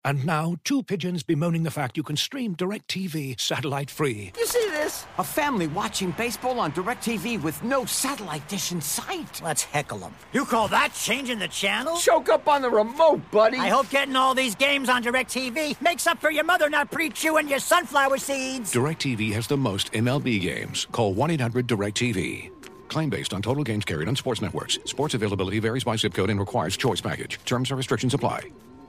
And now, two pigeons bemoaning the fact you can stream DirecTV satellite-free. You see this? A family watching baseball on DirecTV with no satellite dish in sight. Let's heckle them. You call that changing the channel? Choke up on the remote, buddy. I hope getting all these games on DirecTV makes up for your mother not pre-chewing your sunflower seeds. DirecTV has the most MLB games. Call 1-800-DirecTV. Claim based on total games carried on sports networks. Sports availability varies by zip code and requires choice package. Terms and restrictions apply.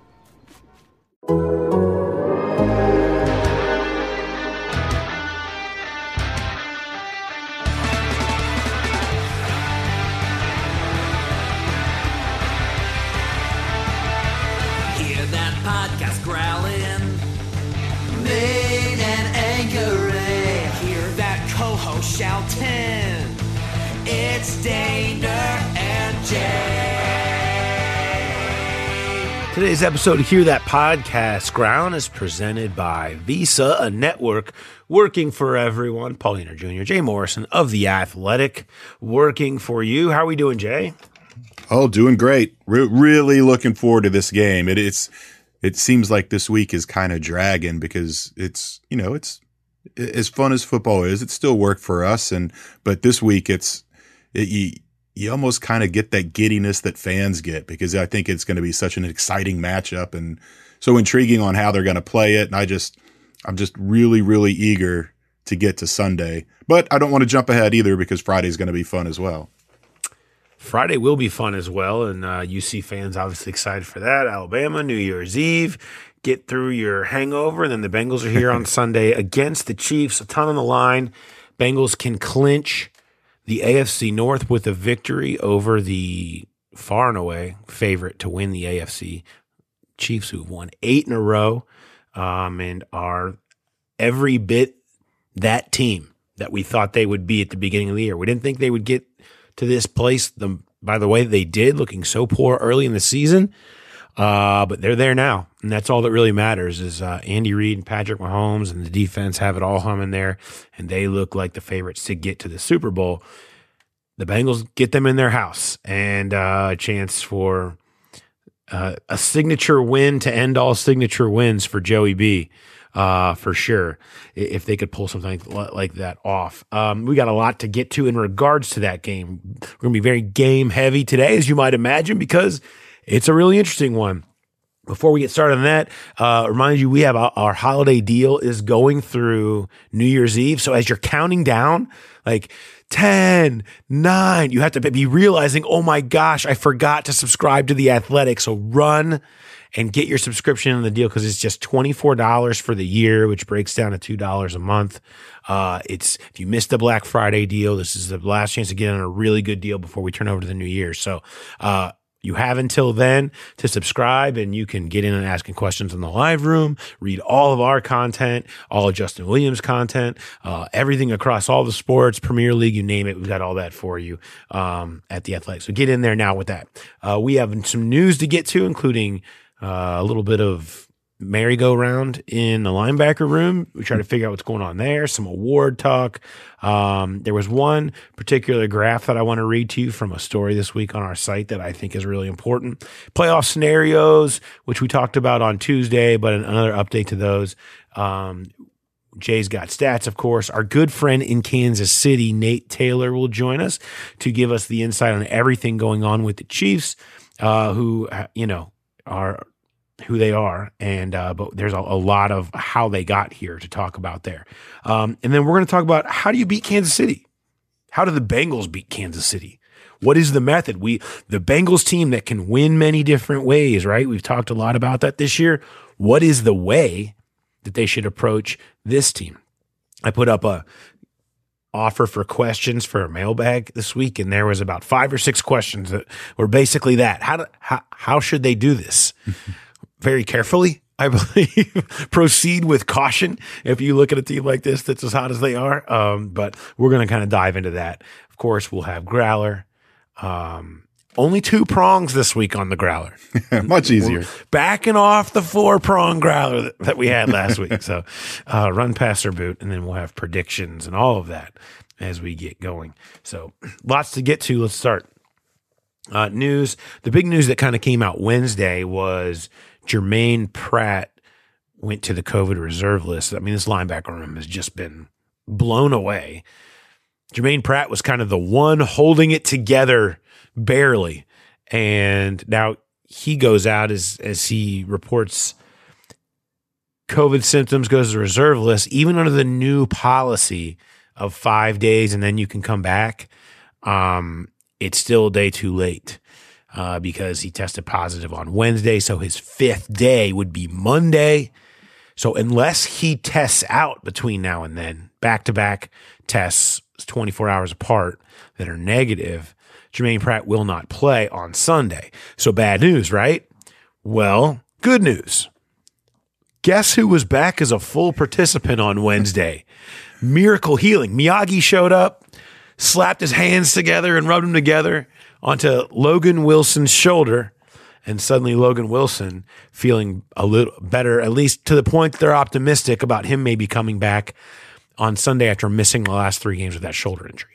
Hear that podcast growling, made and angry. Hear that co-host shouting, it's Daner and Jay. Today's episode of Hear That Podcast Ground is presented by Visa, a network working for everyone. Paul Dehner Jr., Jay Morrison of The Athletic, working for you. How are we doing, Jay? Oh, doing great. Really looking forward to this game. It seems like this week is kind of dragging because it's as fun as football is. It still worked for us, but this week you almost kind of get that giddiness that fans get because I think it's going to be such an exciting matchup and so intriguing on how they're going to play it. And I'm just really, really eager to get to Sunday, but I don't want to jump ahead either because Friday's going to be fun as well. Friday will be fun as well, and UC fans obviously excited for that. Alabama, New Year's Eve, get through your hangover, and then the Bengals are here on Sunday against the Chiefs. A ton on the line. Bengals can clinch the AFC North with a victory over the far and away favorite to win the AFC Chiefs, who've won 8 in a row and are every bit that team that we thought they would be at the beginning of the year. We didn't think they would get to this place by the way they did, looking so poor early in the season. But they're there now, and that's all that really matters is Andy Reid and Patrick Mahomes and the defense have it all humming there, and they look like the favorites to get to the Super Bowl. The Bengals get them in their house, and a chance for a signature win to end all signature wins for Joey B, for sure, if they could pull something like that off. We got a lot to get to in regards to that game. We're going to be very game heavy today, as you might imagine, because it's a really interesting one. Before we get started on that, remind you we have our holiday deal is going through New Year's Eve. So as you're counting down, like 10, 9, you have to be realizing, oh my gosh, I forgot to subscribe to The Athletic. So run and get your subscription in the deal because it's just $24 for the year, which breaks down to $2 a month. If you missed the Black Friday deal, this is the last chance to get on a really good deal before we turn over to the new year. So, you have until then to subscribe, and you can get in and asking questions in the live room, read all of our content, all of Justin Williams' content, everything across all the sports, Premier League, you name it. We've got all that for you at The Athletic. So get in there now with that. We have some news to get to, including a little bit of merry-go-round in the linebacker room. We try to figure out what's going on there, some award talk. There was one particular graph that I want to read to you from a story this week on our site that I think is really important. Playoff scenarios, which we talked about on Tuesday, but another update to those. Jay's got stats, of course. Our good friend in Kansas City, Nate Taylor, will join us to give us the insight on everything going on with the Chiefs, who, are who they are, and but there's a lot of how they got here to talk about there. And then we're going to talk about how do you beat Kansas City? How do the Bengals beat Kansas City? What is the method? The Bengals team that can win many different ways, right? We've talked a lot about that this year. What is the way that they should approach this team? I put up a offer for questions for a mailbag this week, and there was about 5 or 6 questions that were basically that. How should they do this? Very carefully, I believe. Proceed with caution if you look at a team like this that's as hot as they are. But we're going to kind of dive into that. Of course, we'll have Growler. Only 2 prongs this week on the Growler. Much easier. We're backing off the 4-prong Growler that we had last week. So run, pass, or boot, and then we'll have predictions and all of that as we get going. So lots to get to. Let's start. News. The big news that kind of came out Wednesday was Jermaine Pratt went to the COVID reserve list. I mean, this linebacker room has just been blown away. Jermaine Pratt was kind of the one holding it together barely. And now he goes out as he reports COVID symptoms, goes to the reserve list, even under the new policy of 5 days and then you can come back. It's still a day too late because he tested positive on Wednesday. So his 5th day would be Monday. So unless he tests out between now and then, back-to-back tests 24 hours apart that are negative, Jermaine Pratt will not play on Sunday. So bad news, right? Well, good news. Guess who was back as a full participant on Wednesday? Miracle Healing. Miyagi showed up, slapped his hands together and rubbed them together onto Logan Wilson's shoulder. And suddenly Logan Wilson feeling a little better, at least to the point that they're optimistic about him maybe coming back on Sunday after missing the last 3 games with that shoulder injury.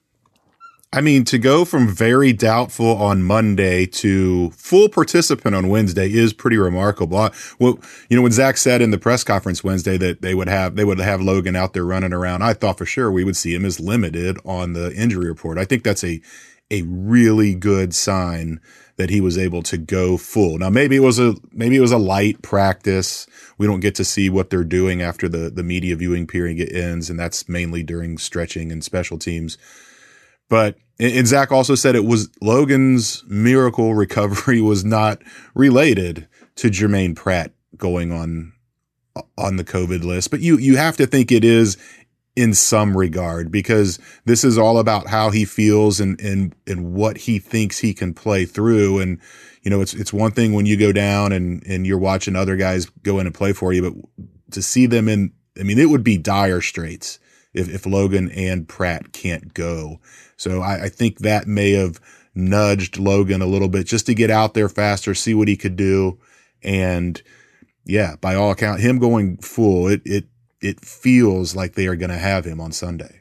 I mean, to go from very doubtful on Monday to full participant on Wednesday is pretty remarkable. Well, when Zach said in the press conference Wednesday that they would have Logan out there running around, I thought for sure we would see him as limited on the injury report. I think that's a really good sign that he was able to go full. Now, maybe it was a light practice. We don't get to see what they're doing after the media viewing period ends, and that's mainly during stretching and special teams. But and Zach also said it was Logan's miracle recovery was not related to Jermaine Pratt going on the COVID list. But you have to think it is in some regard, because this is all about how he feels and what he thinks he can play through. And, it's one thing when you go down and you're watching other guys go in and play for you, but to see them it would be dire straits if Logan and Pratt can't go. So I think that may have nudged Logan a little bit just to get out there faster, see what he could do. And yeah, by all accounts, him going full, it feels like they are going to have him on Sunday.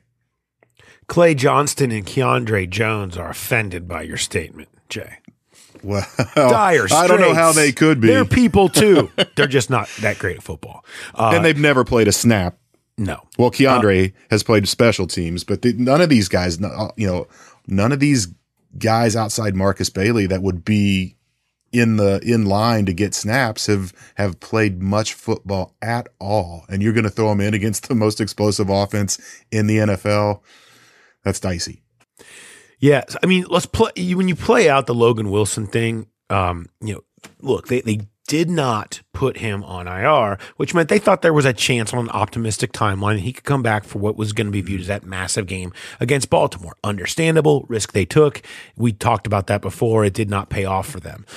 Clay Johnston and Keandre Jones are offended by your statement, Jay. Well, dire straits. I don't know how they could be. They're people too. They're just not that great at football. And they've never played a snap. No. Well, Keandre has played special teams, but none of these guys, none of these guys outside Marcus Bailey that would be in line to get snaps have played much football at all. And you're going to throw them in against the most explosive offense in the NFL. That's dicey. Yeah. I mean, let's play when you play out the Logan Wilson thing. Look, they did not put him on IR, which meant they thought there was a chance on an optimistic timeline he could come back for what was going to be viewed as that massive game against Baltimore. Understandable risk they took. We talked about that before. It did not pay off for them.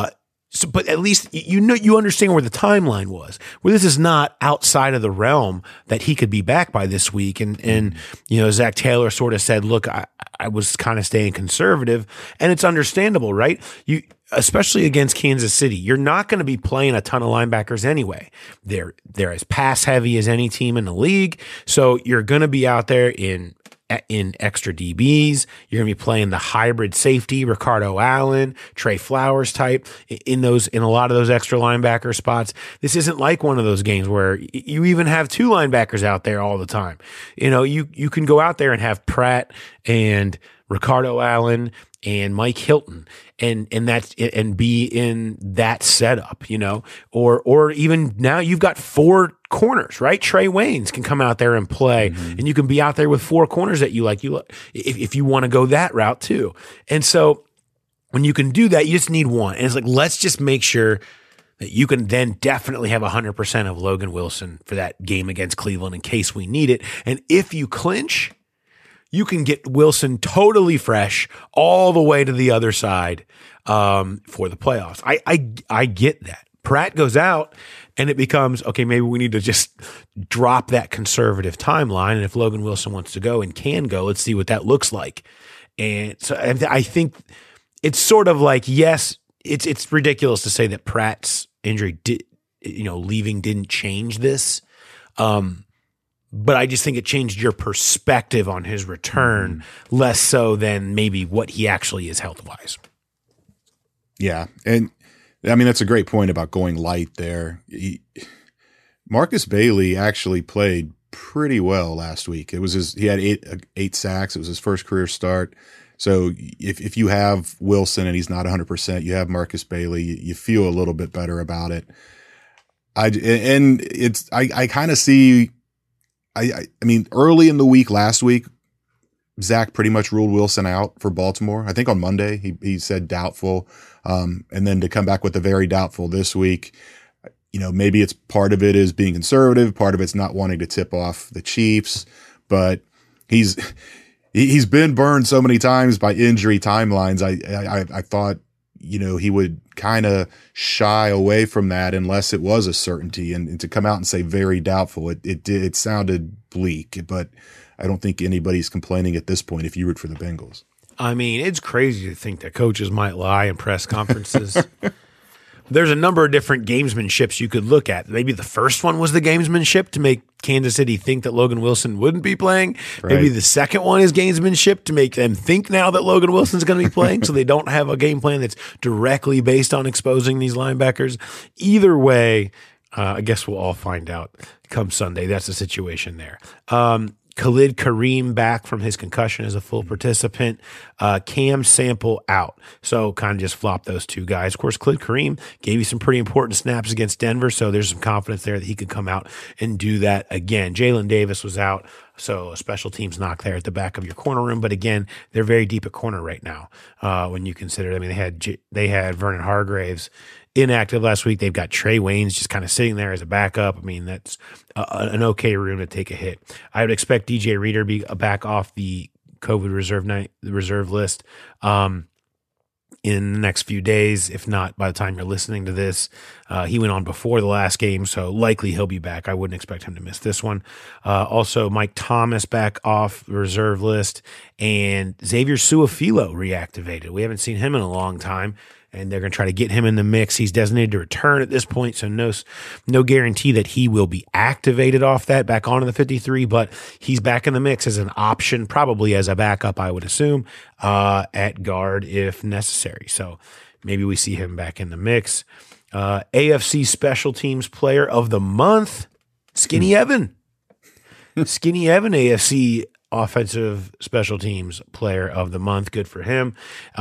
But at least you understand where the timeline was, where this is not outside of the realm that he could be back by this week. And Zach Taylor sort of said, look, I was kind of staying conservative, and it's understandable, right? Especially against Kansas City, you're not going to be playing a ton of linebackers anyway. They're as pass heavy as any team in the league. So you're going to be out there in extra DBs. You're going to be playing the hybrid safety, Ricardo Allen, Trey Flowers type in a lot of those extra linebacker spots. This isn't like one of those games where you even have 2 linebackers out there all the time. You can go out there and have Pratt and Ricardo Allen and Mike Hilton and be in that setup, or even now you've got 4 corners, right? Trey Waynes can come out there and play, and you can be out there with 4 corners that you like. If you want to go that route too. And so when you can do that, you just need one. And it's like, let's just make sure that you can then definitely have 100% of Logan Wilson for that game against Cleveland in case we need it. And if you clinch, you can get Wilson totally fresh all the way to the other side for the playoffs. I get that. Pratt goes out and it becomes, okay, maybe we need to just drop that conservative timeline. And if Logan Wilson wants to go and can go, let's see what that looks like. And so I think it's sort of like, yes, it's ridiculous to say that Pratt's injury leaving didn't change this. But I just think it changed your perspective on his return, less so than maybe what he actually is health-wise. Yeah. And I mean, that's a great point about going light there. Marcus Bailey actually played pretty well last week. He had eight sacks. It was his first career start. So if you have Wilson and he's not 100%, you have Marcus Bailey, you feel a little bit better about it. I kind of see, I mean, early in the week, last week, Zach pretty much ruled Wilson out for Baltimore. I think on Monday he said doubtful. And then to come back with a very doubtful this week, maybe it's part of it is being conservative. Part of it's not wanting to tip off the Chiefs, but he's been burned so many times by injury timelines. I thought, he would kind of shy away from that unless it was a certainty, and to come out and say very doubtful, it sounded bleak, but I don't think anybody's complaining at this point if you root for the Bengals. I mean, it's crazy to think that coaches might lie in press conferences. There's a number of different gamesmanships you could look at. Maybe the first one was the gamesmanship to make Kansas City think that Logan Wilson wouldn't be playing. Right. Maybe the second one is gamesmanship to make them think now that Logan Wilson's going to be playing so they don't have a game plan that's directly based on exposing these linebackers. Either way, I guess we'll all find out come Sunday. That's the situation there. Khalid Kareem back from his concussion as a full participant. Cam Sample out. So kind of just flop those two guys. Of course, Khalid Kareem gave you some pretty important snaps against Denver, so there's some confidence there that he could come out and do that again. Jalen Davis was out, so a special teams knock there at the back of your corner room. But again, they're very deep at corner right now when you consider. I mean, they had Vernon Hargraves inactive last week. They've got Trey Waynes just kind of sitting there as a backup. I mean, that's an okay room to take a hit. I would expect DJ Reader to be back off the COVID reserve list in the next few days, if not by the time you're listening to this. He went on before the last game, so likely he'll be back. I wouldn't expect him to miss this one. Also, Mike Thomas back off the reserve list, and Xavier Su'a-Filo reactivated. We haven't seen him in a long time, and they're going to try to get him in the mix. He's designated to return at this point, so no guarantee that he will be activated off that back onto the 53, but he's back in the mix as an option, probably as a backup, I would assume, at guard if necessary. So maybe we see him back in the mix. AFC Special Teams Player of the Month, Skinny Evan. Skinny Evan, AFC Offensive Special Teams Player of the Month. Good for him.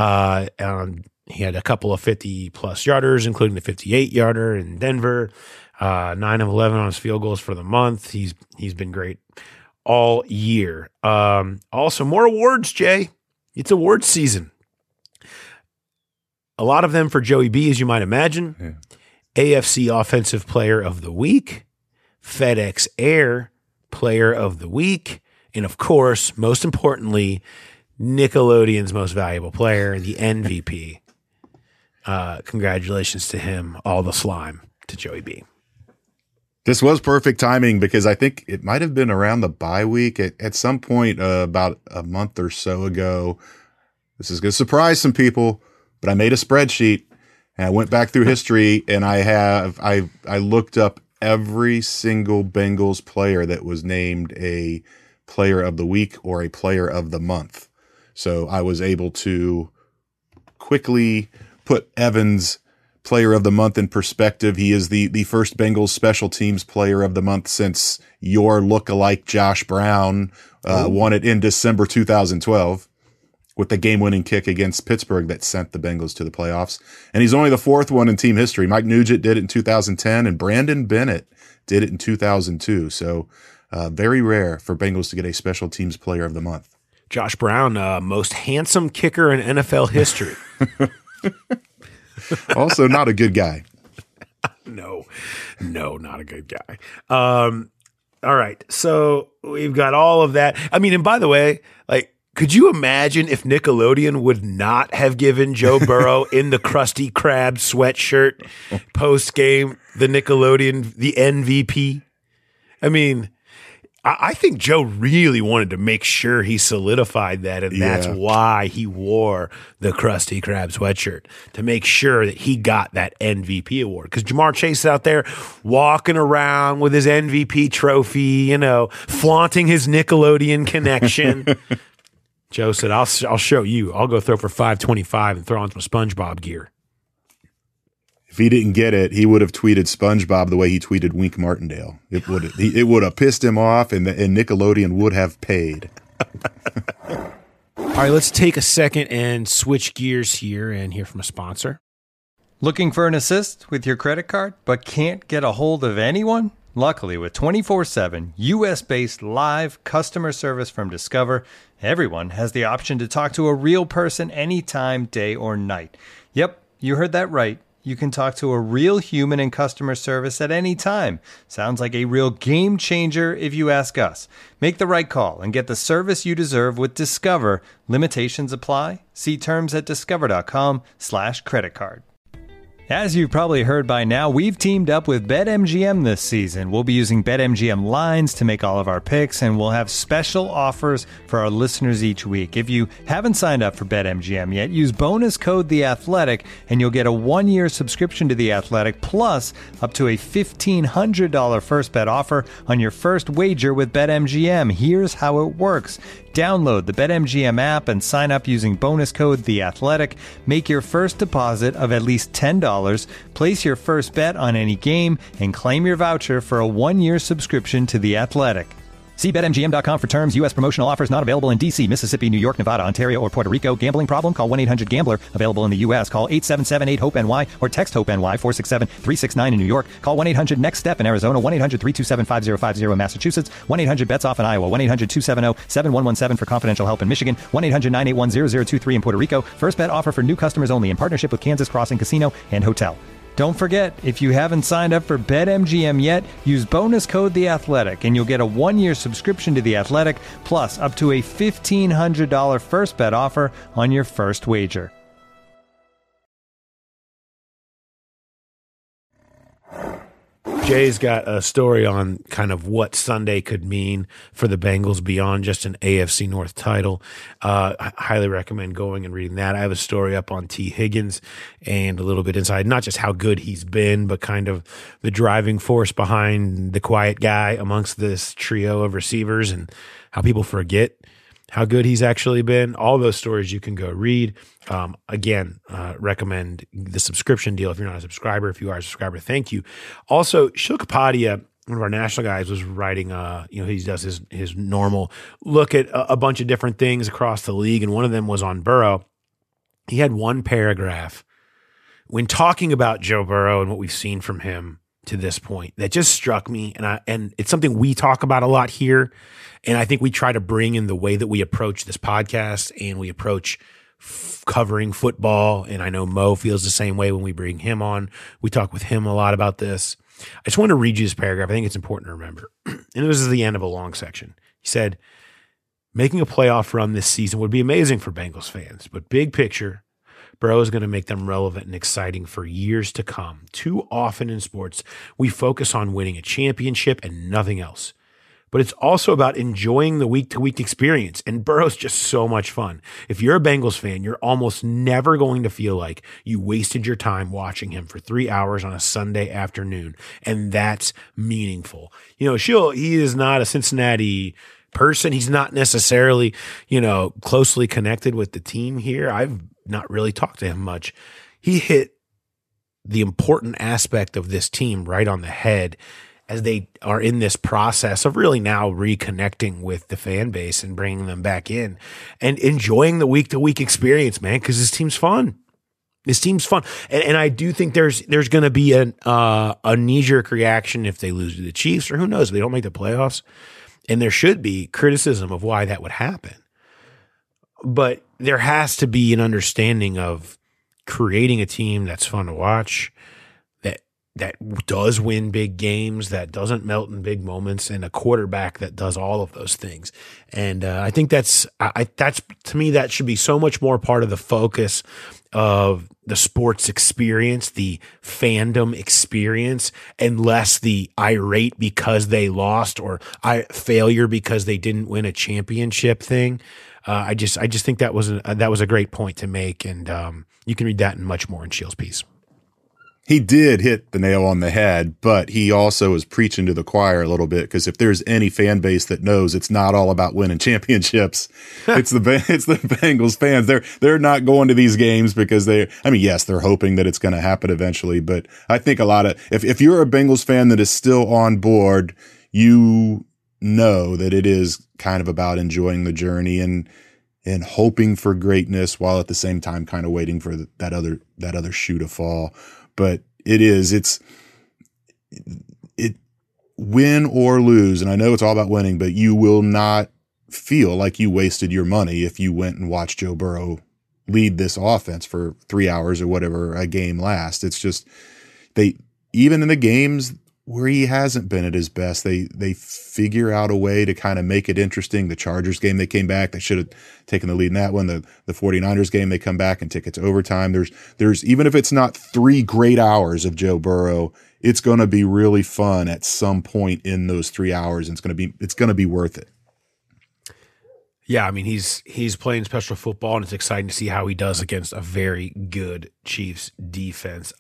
He had a couple of 50-plus yarders, including the 58-yarder in Denver. 9 of 11 on his field goals for the month. He's been great all year. Also, more awards, Jay. It's awards season. A lot of them for Joey B, as you might imagine. Yeah. AFC Offensive Player of the Week, FedEx Air Player of the Week, and of course, most importantly, Nickelodeon's Most Valuable Player, the MVP. Congratulations to him, all the slime to Joey B. This was perfect timing because I think it might have been around the bye week at some point about a month or so ago. This is going to surprise some people, but I made a spreadsheet and I went back through history and I looked up every single Bengals player that was named a player of the week or a player of the month. So I was able to quickly put Evans' player of the month in perspective. He is the first Bengals special teams player of the month since your lookalike Josh Brown won it in December 2012 with the game-winning kick against Pittsburgh that sent the Bengals to the playoffs. And he's only the fourth one in team history. Mike Nugent did it in 2010, and Brandon Bennett did it in 2002. So very rare for Bengals to get a special teams player of the month. Josh Brown, most handsome kicker in NFL history. Also not a good guy. No, not a good guy. All right. So we've got all of that. I mean, and by the way, like, could you imagine if Nickelodeon would not have given Joe Burrow in the Krusty Krab sweatshirt post game, the Nickelodeon, the MVP? I mean, I think Joe really wanted to make sure he solidified that, and that's why he wore the Krusty Krab sweatshirt, to make sure that he got that MVP award. Because Jamar Chase is out there walking around with his MVP trophy, flaunting his Nickelodeon connection. Joe said, I'll show you. I'll go throw for $525 and throw on some SpongeBob gear. he didn't get it, he would have tweeted SpongeBob the way he tweeted Wink Martindale. It would have pissed him off, and Nickelodeon would have paid. All right, let's take a second and switch gears here and hear from a sponsor. Looking for an assist with your credit card, but can't get a hold of anyone? Luckily, with 24/7 U.S.-based live customer service from Discover, everyone has the option to talk to a real person anytime, day or night. Yep, you heard that right. You can talk to a real human in customer service at any time. Sounds like a real game changer if you ask us. Make the right call and get the service you deserve with Discover. Limitations apply. See terms at discover.com/creditcard. As you've probably heard by now, we've teamed up with BetMGM this season. We'll be using BetMGM lines to make all of our picks, and we'll have special offers for our listeners each week. If you haven't signed up for BetMGM yet, use bonus code THEATHLETIC, and you'll get a 1-year subscription to The Athletic, plus up to a $1,500 first bet offer on your first wager with BetMGM. Here's how it works. Download the BetMGM app and sign up using bonus code THEATHLETIC. Make your first deposit of at least $10. Place your first bet on any game and claim your voucher for a 1-year subscription to The Athletic. See BetMGM.com for terms. U.S. promotional offers not available in D.C., Mississippi, New York, Nevada, Ontario, or Puerto Rico. Gambling problem? Call 1-800-GAMBLER. Available in the U.S. Call 877-8-HOPE-NY or text HOPE-NY 467-369 in New York. Call 1-800-NEXT-STEP in Arizona. 1-800-327-5050 in Massachusetts. 1-800-BETS-OFF in Iowa. 1-800-270-7117 for confidential help in Michigan. 1-800-981-0023 in Puerto Rico. First bet offer for new customers only in partnership with Kansas Crossing Casino and Hotel. Don't forget, if you haven't signed up for BetMGM yet, use bonus code THEATHLETIC, and you'll get a 1-year subscription to The Athletic, plus up to a $1,500 first bet offer on your first wager. Jay's got a story on kind of what Sunday could mean for the Bengals beyond just an AFC North title. I highly recommend going and reading that. I have a story up on T. Higgins and a little bit inside, not just how good he's been, but kind of the driving force behind the quiet guy amongst this trio of receivers and how people forget how good he's actually been. All those stories you can go read. Again, recommend the subscription deal if you're not a subscriber. If you are a subscriber, thank you. Also, Shil Kapadia, one of our national guys, was writing, he does his normal look at a bunch of different things across the league, and one of them was on Burrow. He had one paragraph when talking about Joe Burrow and what we've seen from him to this point that just struck me, and it's something we talk about a lot here, and I think we try to bring in the way that we approach this podcast and we approach covering football. And I know Mo feels the same way when we bring him on. We talk with him a lot about this. I just want to read you this paragraph. I think it's important to remember. And this is the end of a long section. He said, making a playoff run this season would be amazing for Bengals fans, but big picture, Burrow is going to make them relevant and exciting for years to come. Too often in sports, we focus on winning a championship and nothing else. But it's also about enjoying the week-to-week experience, and Burrow's just so much fun. If you're a Bengals fan, you're almost never going to feel like you wasted your time watching him for 3 hours on a Sunday afternoon, and that's meaningful. Shil, he is not a Cincinnati person. He's not necessarily, closely connected with the team here. I've not really talked to him much. He hit the important aspect of this team right on the head as they are in this process of really now reconnecting with the fan base and bringing them back in and enjoying the week-to-week experience, man, because this team's fun. This team's fun. And I do think there's going to be a knee-jerk reaction if they lose to the Chiefs, or who knows, if they don't make the playoffs. And there should be criticism of why that would happen. But there has to be an understanding of creating a team that's fun to watch, that does win big games, that doesn't melt in big moments, and a quarterback that does all of those things. And I think that's to me, that should be so much more part of the focus of the sports experience, the fandom experience, and less the irate because they lost or failure because they didn't win a championship thing. I just think that was a great point to make, and you can read that and much more in Shil's piece. He did hit the nail on the head, but he also is preaching to the choir a little bit, because if there's any fan base that knows it's not all about winning championships, it's the Bengals fans. They're not going to these games because yes, they're hoping that it's going to happen eventually, but I think a lot of if you're a Bengals fan that is still on board, you know that it is kind of about enjoying the journey and hoping for greatness, while at the same time kind of waiting for that other shoe to fall. But it's win or lose. And I know it's all about winning, but you will not feel like you wasted your money if you went and watched Joe Burrow lead this offense for 3 hours or whatever a game lasts. It's just, even in the games where he hasn't been at his best, they figure out a way to kind of make it interesting. The Chargers game, they came back. They should have taken the lead in that one. The 49ers game, they come back and take it to overtime. There's even if it's not 3 great hours of Joe Burrow, it's going to be really fun at some point in those 3 hours. And it's going to be worth it. Yeah, I mean, he's playing special football, and it's exciting to see how he does against a very good Chiefs defense.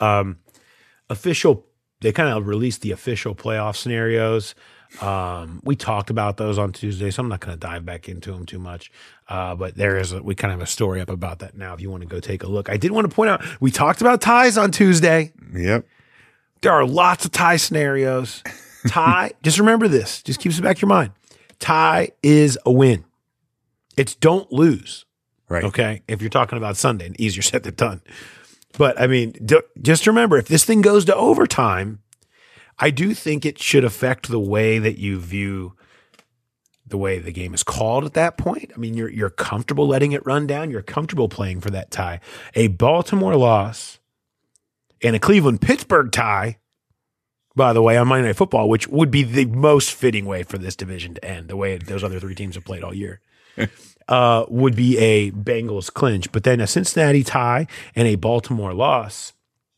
They kind of released the official playoff scenarios. We talked about those on Tuesday, so I'm not going to dive back into them too much. But we kind of have a story up about that now if you want to go take a look. I did want to point out, we talked about ties on Tuesday. Yep. There are lots of tie scenarios. Tie, just remember this. Just keeps it back in your mind. Tie is a win. It's don't lose. Right. Okay? If you're talking about Sunday, easier said than done. But, I mean, just remember, if this thing goes to overtime, I do think it should affect the way that you view the way the game is called at that point. I mean, you're comfortable letting it run down. You're comfortable playing for that tie. A Baltimore loss and a Cleveland-Pittsburgh tie, by the way, on Monday Night Football, which would be the most fitting way for this division to end, the way those other 3 teams have played all year. Would be a Bengals clinch, but then a Cincinnati tie and a Baltimore loss,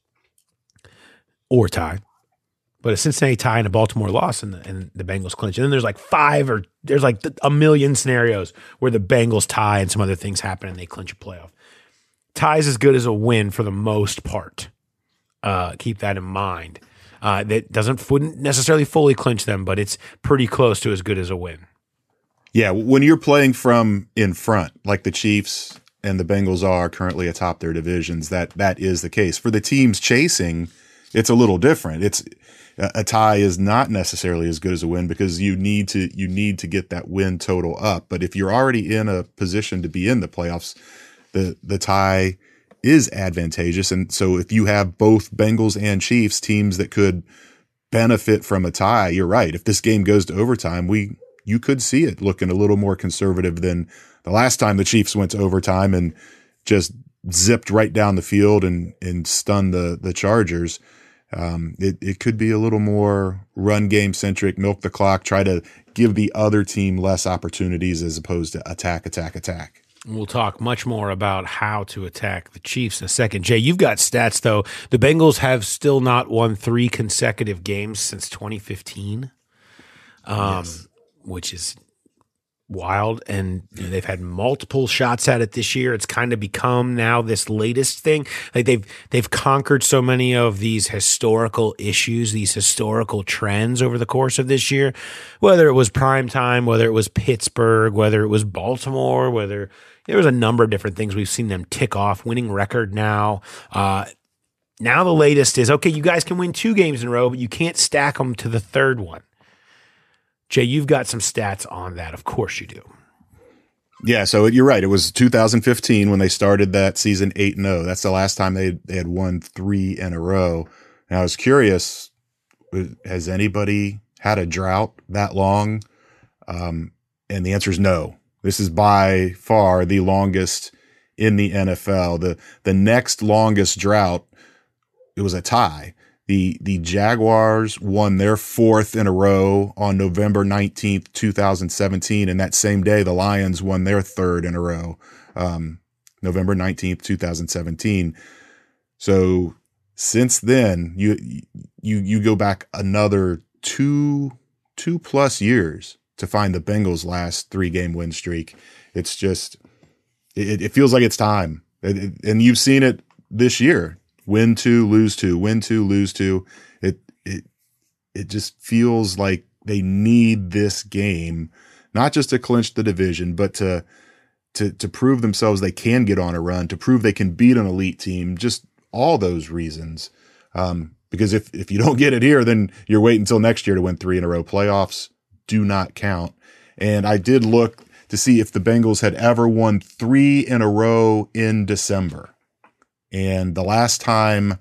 or tie, but a Cincinnati tie and a Baltimore loss and the Bengals clinch. And then there's like there's like a million scenarios where the Bengals tie and some other things happen and they clinch a playoff. Tie is as good as a win for the most part. Keep that in mind. That wouldn't necessarily fully clinch them, but it's pretty close to as good as a win. Yeah, when you're playing from in front, like the Chiefs and the Bengals are currently atop their divisions, that is the case. For the teams chasing, it's a little different. It's a tie is not necessarily as good as a win because you need to get that win total up. But if you're already in a position to be in the playoffs, the tie is advantageous. And so if you have both Bengals and Chiefs teams that could benefit from a tie, you're right. If this game goes to overtime, you could see it looking a little more conservative than the last time the Chiefs went to overtime and just zipped right down the field and stunned the Chargers. It could be a little more run game centric, milk the clock, try to give the other team less opportunities as opposed to attack. We'll talk much more about how to attack the Chiefs in a second. Jay, you've got stats, though. The Bengals have still not won 3 consecutive games since 2015. Yes. Which is wild, and they've had multiple shots at it this year. It's kind of become now this latest thing. Like they've conquered so many of these historical issues, these historical trends over the course of this year, whether it was primetime, whether it was Pittsburgh, whether it was Baltimore, whether there was a number of different things we've seen them tick off, winning record now. Now the latest is, okay, you guys can win 2 games in a row, but you can't stack them to the 3rd one. Jay, you've got some stats on that. Of course you do. Yeah, so you're right. It was 2015 when they started that season 8-0. That's the last time they had won 3 in a row. And I was curious, has anybody had a drought that long? And the answer is no. This is by far the longest in the NFL. The next longest drought, it was a tie. The Jaguars won their 4th in a row on November 19th, 2017. And that same day, the Lions won their 3rd in a row, November 19th, 2017. So since then, you go back another two plus years to find the Bengals' last 3-game win streak. It's just, it feels like it's time. And you've seen it this year. win 2, lose 2, win 2, lose 2. It just feels like they need this game, not just to clinch the division, but to prove themselves they can get on a run, to prove they can beat an elite team, just all those reasons. Because if you don't get it here, then you're waiting until next year to win 3 in a row. Playoffs do not count. And I did look to see if the Bengals had ever won 3 in a row in December. And the last time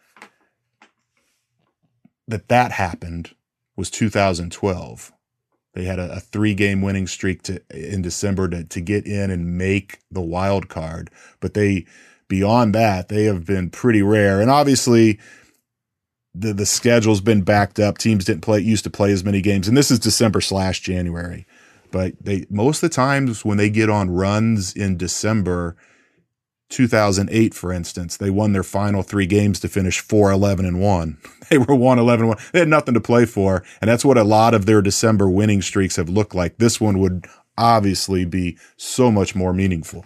that happened was 2012. They had a 3-game winning streak in December to get in and make the wild card. But beyond that, they have been pretty rare. And obviously the schedule's been backed up. Teams used to play as many games. And this is December/January. But most of the times when they get on runs in December, 2008, for instance, they won their final 3 games to finish 4-11-1. They were 1-11-1. They had nothing to play for. And that's what a lot of their December winning streaks have looked like. This one would obviously be so much more meaningful.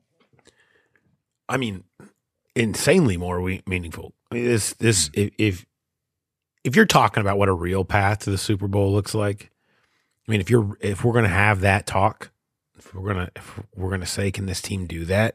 I mean, insanely more meaningful. I mean, if you're talking about what a real path to the Super Bowl looks like, I mean, if we're gonna have that talk, if we're gonna say, can this team do that?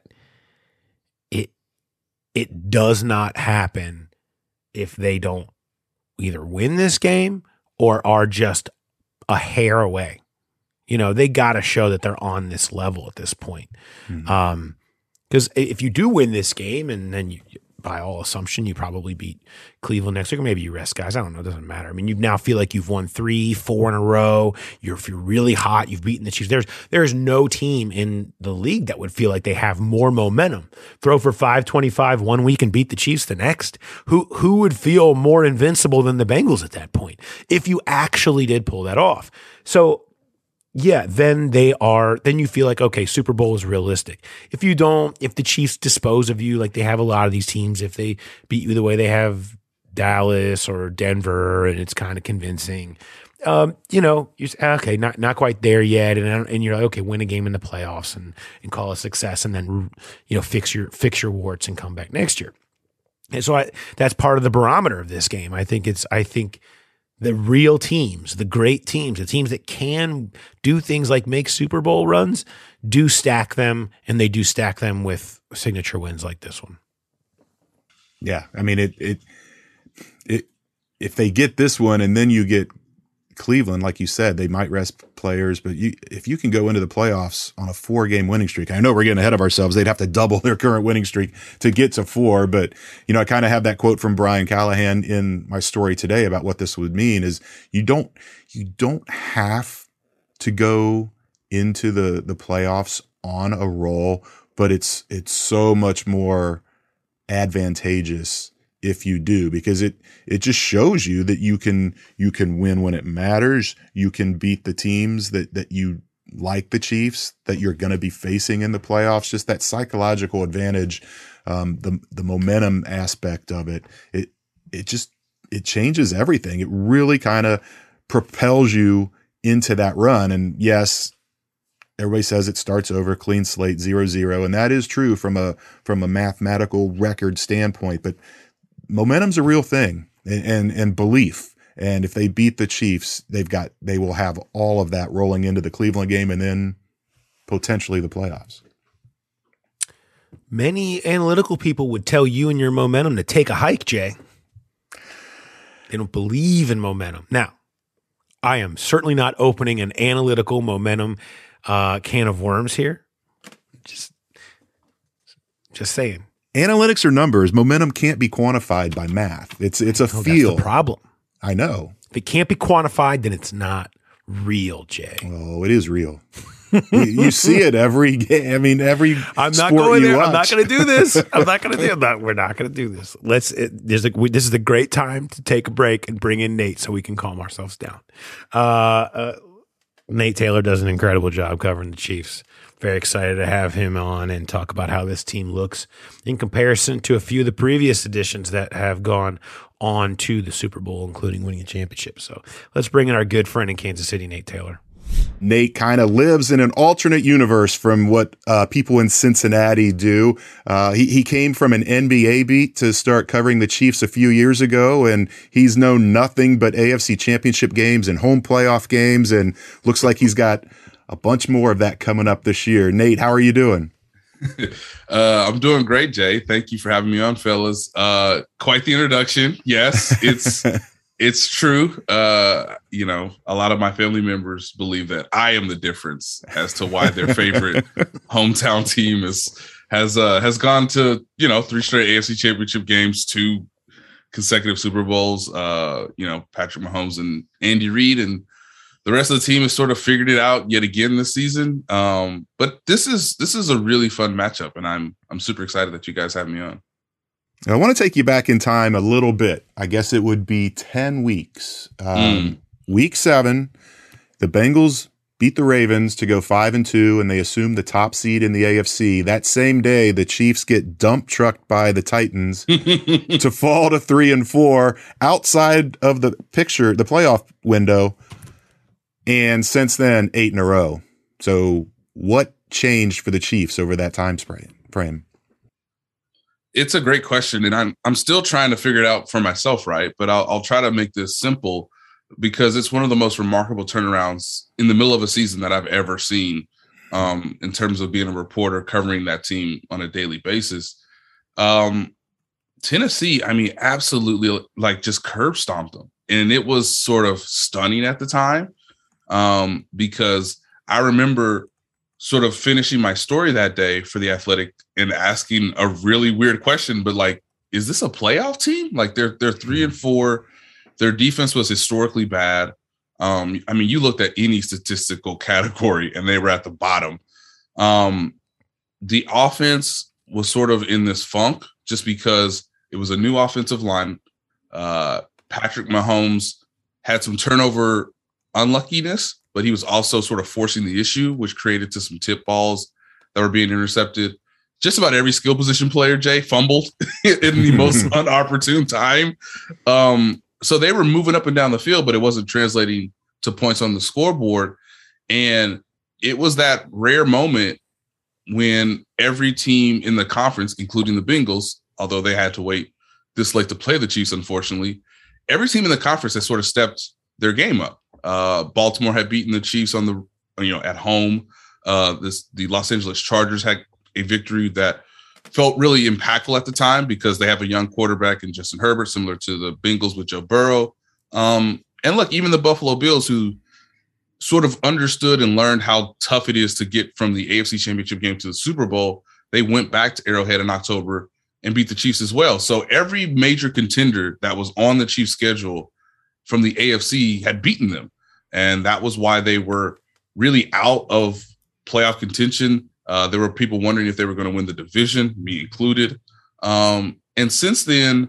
It does not happen if they don't either win this game or are just a hair away. You know, they got to show that they're on this level at this point. Because if you do win this game, and then by all assumption, you probably beat Cleveland next week, or maybe you rest guys. I don't know. It doesn't matter. I mean, you now feel like you've won 3, 4 in a row. If you're really hot, you've beaten the Chiefs. There's no team in the league that would feel like they have more momentum. Throw for 525 one week and beat the Chiefs the next. Who would feel more invincible than the Bengals at that point if you actually did pull that off? So, yeah, then you feel like, okay, Super Bowl is realistic. If the Chiefs dispose of you, like they have a lot of these teams, if they beat you the way they have Dallas or Denver, and it's kind of convincing, you say, okay, not quite there yet. And you're like, okay, win a game in the playoffs and call it success. And then, fix your warts and come back next year. And so that's part of the barometer of this game. I think the real teams, the great teams, the teams that can do things like make Super Bowl runs, do stack them, and they do stack them with signature wins like this one. Yeah, I mean, if they get this one and then you get Cleveland, like you said, they might rest players, but if you can go into the playoffs on a 4-game winning streak, I know we're getting ahead of ourselves. They'd have to double their current winning streak to get to 4. But, I kind of have that quote from Brian Callahan in my story today about what this would mean is you don't have to go into the playoffs on a roll, but it's so much more advantageous if you do, because it just shows you that you can win when it matters. You can beat the teams that you like, the Chiefs, that you're going to be facing in the playoffs. Just that psychological advantage, the momentum aspect of it. It changes everything. It really kind of propels you into that run. And yes, everybody says it starts over, clean slate, 0-0, and that is true from a mathematical record standpoint. But momentum's a real thing, and belief. And if they beat the Chiefs, they will have all of that rolling into the Cleveland game and then potentially the playoffs. Many analytical people would tell you and your momentum to take a hike, Jay. They don't believe in momentum. Now, I am certainly not opening an analytical momentum can of worms here. Just saying. Analytics are numbers. Momentum can't be quantified by math. It's a feel. That's the problem. I know. If it can't be quantified, then it's not real, Jay. Oh, it is real. You see it every game. I mean, every I'm not sport going you there. watch. I'm not going to do this. We're not going to do this. This is the great time to take a break and bring in Nate so we can calm ourselves down. Nate Taylor does an incredible job covering the Chiefs. Very excited to have him on and talk about how this team looks in comparison to a few of the previous editions that have gone on to the Super Bowl, including winning a championship. So let's bring in our good friend in Kansas City, Nate Taylor. Nate kind of lives in an alternate universe from what people in Cincinnati do. He came from an NBA beat to start covering the Chiefs a few years ago, and he's known nothing but AFC Championship games and home playoff games, and looks like he's got a bunch more of that coming up this year. Nate, how are you doing? I'm doing great, Jay. Thank you for having me on, fellas. Quite the introduction. Yes, it's true. You know, a lot of my family members believe that I am the difference as to why their favorite hometown team has gone to, 3 straight AFC Championship games, 2 consecutive Super Bowls. Patrick Mahomes and Andy Reid, and the rest of the team has sort of figured it out yet again this season. But this is a really fun matchup, and I'm super excited that you guys have me on. I want to take you back in time a little bit. I guess it would be 10 weeks. Week 7, the Bengals beat the Ravens to go 5-2, and they assume the top seed in the AFC. That same day, the Chiefs get dump trucked by the Titans to fall to 3-4 outside of the picture, the playoff window. And since then, 8 in a row. So what changed for the Chiefs over that time frame? It's a great question, and I'm still trying to figure it out for myself, right? But I'll try to make this simple because it's one of the most remarkable turnarounds in the middle of a season that I've ever seen in terms of being a reporter covering that team on a daily basis. Tennessee, absolutely just curb stomped them, and it was sort of stunning at the time because I remember sort of finishing my story that day for The Athletic and asking a really weird question, but is this a playoff team? They're 3-4. Their defense was historically bad. You looked at any statistical category and they were at the bottom. The offense was sort of in this funk just because it was a new offensive line. Patrick Mahomes had some turnover unluckiness, but he was also sort of forcing the issue, which created to some tip balls that were being intercepted. Just about every skill position player, Jay, fumbled in the most unopportune time. So they were moving up and down the field, but it wasn't translating to points on the scoreboard. And it was that rare moment when every team in the conference, including the Bengals, although they had to wait this late to play the Chiefs, unfortunately, every team in the conference has sort of stepped their game up. Baltimore had beaten the Chiefs at home. The Los Angeles Chargers had a victory that felt really impactful at the time because they have a young quarterback in Justin Herbert, similar to the Bengals with Joe Burrow. And look, even the Buffalo Bills, who sort of understood and learned how tough it is to get from the AFC Championship game to the Super Bowl, they went back to Arrowhead in October and beat the Chiefs as well. So every major contender that was on the Chiefs schedule from the AFC had beaten them. And that was why they were really out of playoff contention. There were people wondering if they were going to win the division, me included. And since then,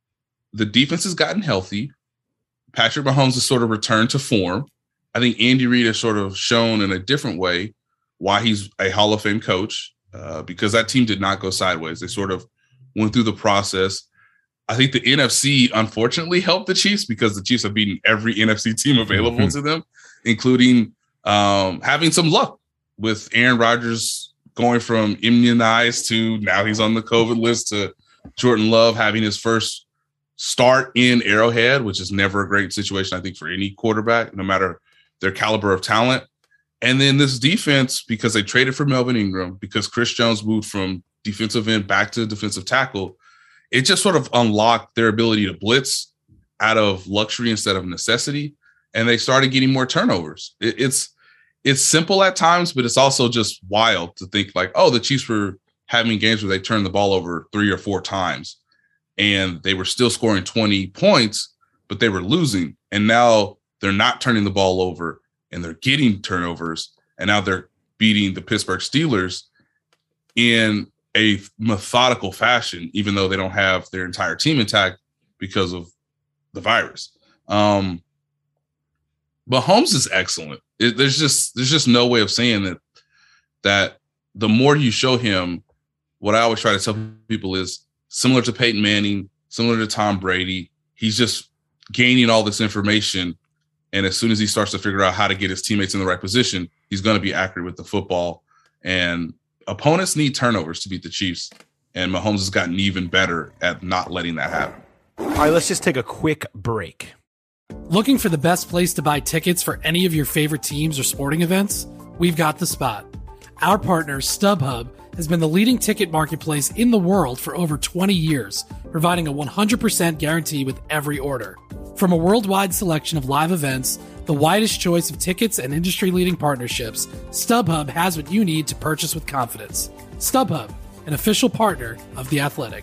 the defense has gotten healthy. Patrick Mahomes has sort of returned to form. I think Andy Reid has sort of shown in a different way why he's a Hall of Fame coach, because that team did not go sideways. They sort of went through the process. I think the NFC, unfortunately, helped the Chiefs because the Chiefs have beaten every NFC team available to them, including having some luck with Aaron Rodgers going from immunized to now he's on the COVID list, to Jordan Love having his first start in Arrowhead, which is never a great situation, I think, for any quarterback, no matter their caliber of talent. And then this defense, because they traded for Melvin Ingram, because Chris Jones moved from defensive end back to defensive tackle, it just sort of unlocked their ability to blitz out of luxury instead of necessity. And they started getting more turnovers. It's simple at times, but it's also just wild to think the Chiefs were having games where they turned the ball over 3 or 4 times and they were still scoring 20 points, but they were losing. And now they're not turning the ball over and they're getting turnovers. And now they're beating the Pittsburgh Steelers in a methodical fashion, even though they don't have their entire team intact because of the virus. Mahomes is excellent. There's just no way of saying that the more you show him, what I always try to tell people is similar to Peyton Manning, similar to Tom Brady, he's just gaining all this information And as soon as he starts to figure out how to get his teammates in the right position, he's going to be accurate with the football. And opponents need turnovers to beat the Chiefs. And Mahomes has gotten even better at not letting that happen. All right, let's just take a quick break. Looking for the best place to buy tickets for any of your favorite teams or sporting events? We've got the spot. Our partner, StubHub, has been the leading ticket marketplace in the world for over 20 years, providing a 100% guarantee with every order. From a worldwide selection of live events, the widest choice of tickets and industry-leading partnerships, StubHub has what you need to purchase with confidence. StubHub, an official partner of The Athletic.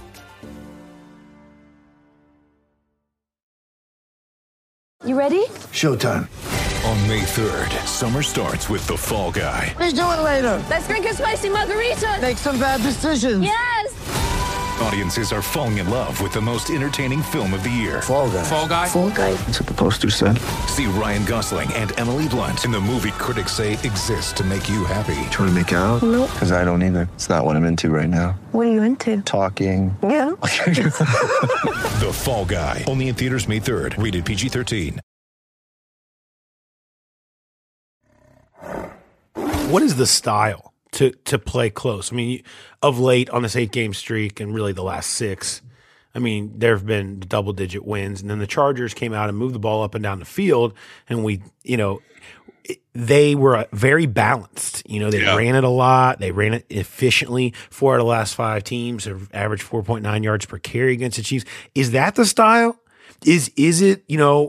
You ready? Showtime. On May 3rd, summer starts with The Fall Guy. Let's do it later. Let's drink a spicy margarita. Make some bad decisions. Yes. Audiences are falling in love with the most entertaining film of the year. Fall Guy. Fall Guy? Fall Guy. That's what the poster said. See Ryan Gosling and Emily Blunt in the movie critics say exists to make you happy. Trying to make it out? Nope. Because I don't either. It's not what I'm into right now. What are you into? Talking. Yeah. The Fall Guy. Only in theaters May 3rd. Rated PG-13. What is the style to play close? I mean, of late on this 8-game streak and really the last 6, I mean, there have been double-digit wins. And then the Chargers came out and moved the ball up and down the field. And they were very balanced. They ran it a lot. They ran it efficiently. 4 out of the last 5 teams have averaged 4.9 yards per carry against the Chiefs. Is that the style? Is it,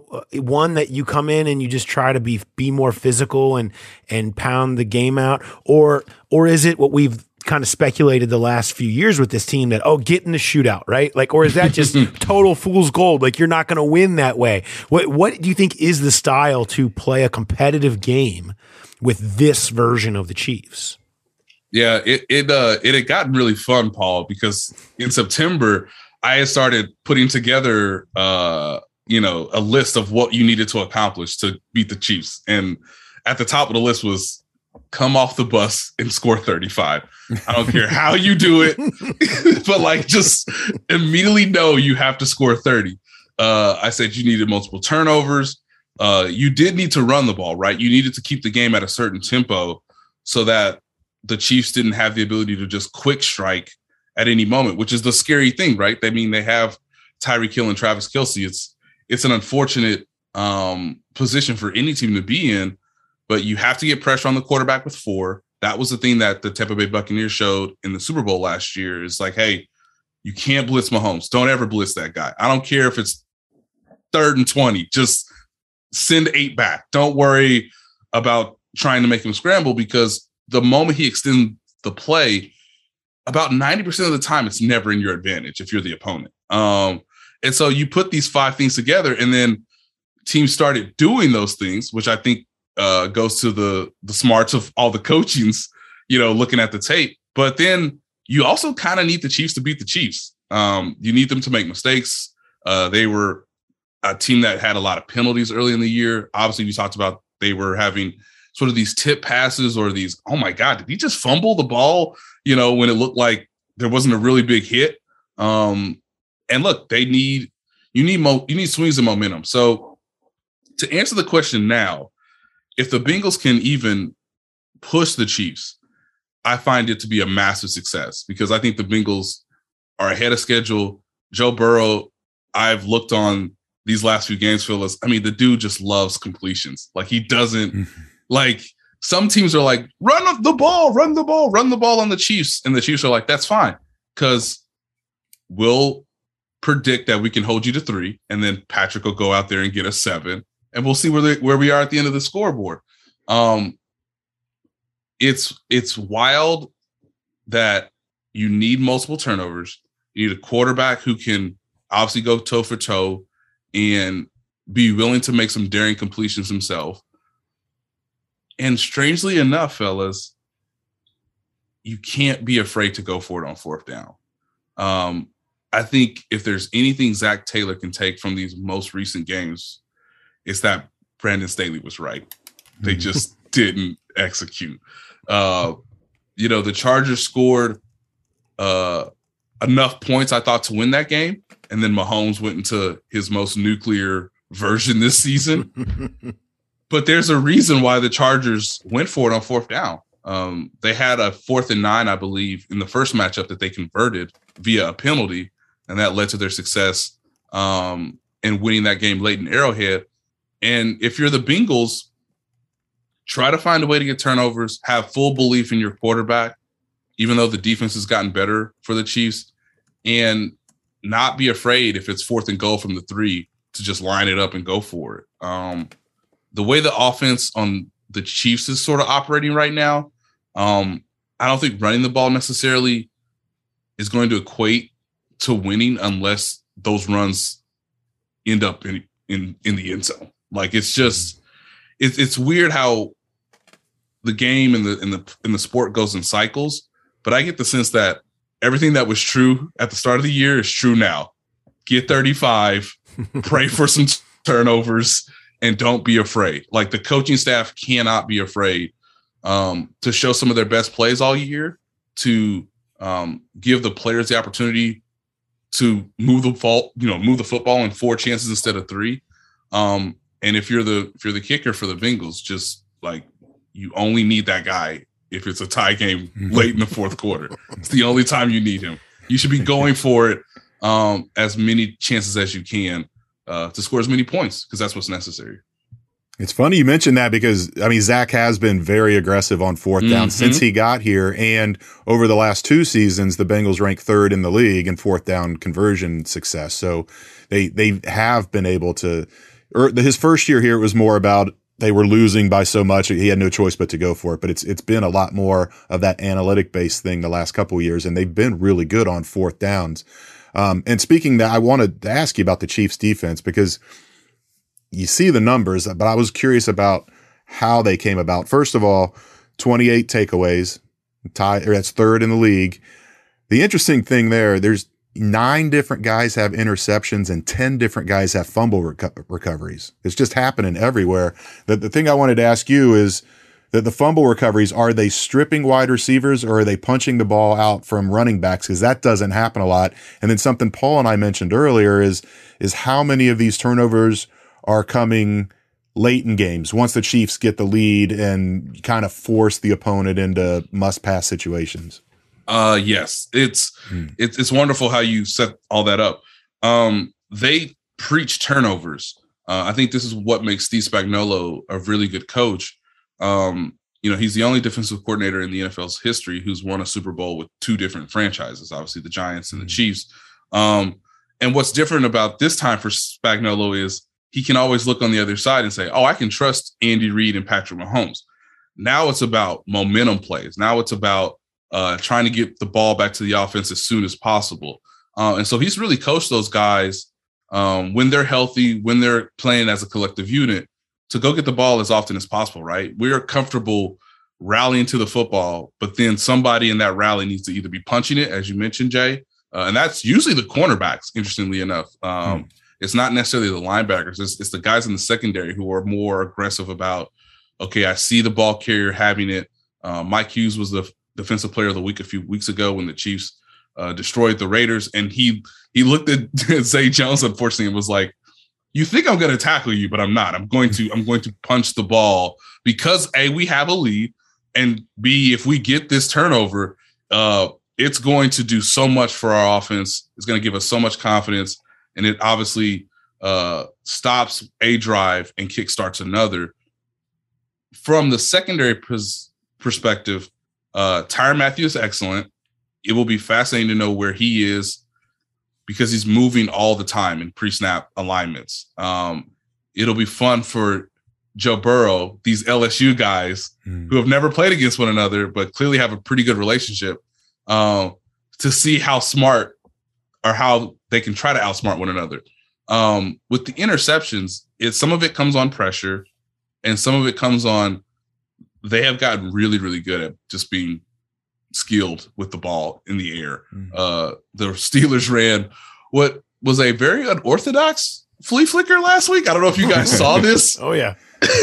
one that you come in and you just try to be more physical and pound the game out? Or is it what we've kind of speculated the last few years with this team that, get in the shootout, right? Or is that just total fool's gold? You're not going to win that way. What do you think is the style to play a competitive game with this version of the Chiefs? Yeah, it had gotten really fun, Paul, because in September I had started putting together, a list of what you needed to accomplish to beat the Chiefs. And at the top of the list was come off the bus and score 35. I don't care how you do it, but just immediately know you have to score 30. I said you needed multiple turnovers. You did need to run the ball, right? You needed to keep the game at a certain tempo so that the Chiefs didn't have the ability to just quick strike at any moment, which is the scary thing, right? I mean, they have Tyreek Hill and Travis Kelce. It's an unfortunate position for any team to be in, but you have to get pressure on the quarterback with 4. That was the thing that the Tampa Bay Buccaneers showed in the Super Bowl last year. It's hey, you can't blitz Mahomes. Don't ever blitz that guy. I don't care if it's 3rd and 20. Just send 8 back. Don't worry about trying to make him scramble, because the moment he extends the play, about 90% of the time, it's never in your advantage if you're the opponent. And so you put these 5 things together, and then teams started doing those things, which I think goes to the smarts of all the coachings, looking at the tape. But then you also kind of need the Chiefs to beat the Chiefs. You need them to make mistakes. They were a team that had a lot of penalties early in the year. Obviously, we talked about they were having sort of these tip passes or these, oh my God, did he just fumble the ball? When it looked like there wasn't a really big hit. And look, you need swings and momentum. So to answer the question now, if the Bengals can even push the Chiefs, I find it to be a massive success, because I think the Bengals are ahead of schedule. Joe Burrow, I've looked on these last few games, Phyllis. I mean, the dude just loves completions. He doesn't some teams are run the ball on the Chiefs. And the Chiefs are that's fine, because we'll predict that we can hold you to 3. And then Patrick will go out there and get a 7. And we'll see where we are at the end of the scoreboard. It's wild that you need multiple turnovers. You need a quarterback who can obviously go toe for toe and be willing to make some daring completions himself. And strangely enough, fellas, you can't be afraid to go for it on 4th down. I think if there's anything Zach Taylor can take from these most recent games, it's that Brandon Staley was right. They just didn't execute. The Chargers scored enough points, I thought, to win that game. And then Mahomes went into his most nuclear version this season. But there's a reason why the Chargers went for it on fourth down. They had a 4th and 9, I believe, in the first matchup that they converted via a penalty, and that led to their success in winning that game late in Arrowhead. And if you're the Bengals, try to find a way to get turnovers, have full belief in your quarterback, even though the defense has gotten better for the Chiefs, and not be afraid if it's 4th and goal from the 3 to just line it up and go for it. The way the offense on the Chiefs is sort of operating right now, I don't think running the ball necessarily is going to equate to winning unless those runs end up in the end zone. Like, it's just it's weird how the game and the sport goes in cycles, but I get the sense that everything that was true at the start of the year is true now. Get 35, pray for some turnovers, and don't be afraid. Like, the coaching staff cannot be afraid to show some of their best plays all year, to give the players the opportunity to move the football in 4 chances instead of 3. And if you're the kicker for the Bengals, just like, you only need that guy if it's a tie game late in the 4th quarter. It's the only time you need him. You should be going for it as many chances as you can to score as many points, because that's what's necessary. It's funny you mentioned that, because, I mean, Zach has been very aggressive on 4th down since he got here. And over the last 2 seasons, the Bengals rank 3rd in the league in 4th down conversion success. So they have been able to, his first year here, it was more about they were losing by so much, he had no choice but to go for it. But it's been a lot more of that analytic based thing the last couple of years, and they've been really good on 4th downs. And speaking that, I wanted to ask you about the Chiefs defense, because you see the numbers, but I was curious about how they came about. First of all, 28 takeaways, that's 3rd in the league. The interesting thing there's 9 different guys have interceptions and 10 different guys have fumble recoveries. It's just happening everywhere. The thing I wanted to ask you is that the fumble recoveries, are they stripping wide receivers, or are they punching the ball out from running backs? Because that doesn't happen a lot. And then something Paul and I mentioned earlier is how many of these turnovers are coming late in games once the Chiefs get the lead and kind of force the opponent into must-pass situations. Yes, it's wonderful how you set all that up. They preach turnovers. I think this is what makes Steve Spagnuolo a really good coach. He's the only defensive coordinator in the NFL's history who's won a Super Bowl with 2 different franchises, obviously the Giants and the Chiefs. And what's different about this time for Spagnuolo is he can always look on the other side and say, oh, I can trust Andy Reid and Patrick Mahomes. Now it's about momentum plays. Now it's about trying to get the ball back to the offense as soon as possible. And so he's really coached those guys when they're healthy, when they're playing as a collective unit, to go get the ball as often as possible, right? We're comfortable rallying to the football, but then somebody in that rally needs to either be punching it, as you mentioned, Jay, and that's usually the cornerbacks, interestingly enough. It's not necessarily the linebackers. It's the guys in the secondary who are more aggressive about, okay, I see the ball carrier having it. Mike Hughes was the Defensive Player of the Week a few weeks ago when the Chiefs destroyed the Raiders, and he looked at Zay Jones, unfortunately, and was like, you think I'm going to tackle you, but I'm not. I'm going to punch the ball because A, we have a lead, and B, if we get this turnover, it's going to do so much for our offense. It's going to give us so much confidence, and it obviously stops a drive and kickstarts another. From the secondary perspective, Tyrann Mathieu is excellent. It will be fascinating to know where he is, because he's moving all the time in pre-snap alignments. It'll be fun for Joe Burrow, these LSU guys who have never played against one another, but clearly have a pretty good relationship, to see how smart or how they can try to outsmart one another. With the interceptions, some of it comes on pressure, and some of it comes on, they have gotten really, really good at just being skilled with the ball in the air. The Steelers ran what was a very unorthodox flea flicker last week. I don't know if you guys saw this. Oh yeah.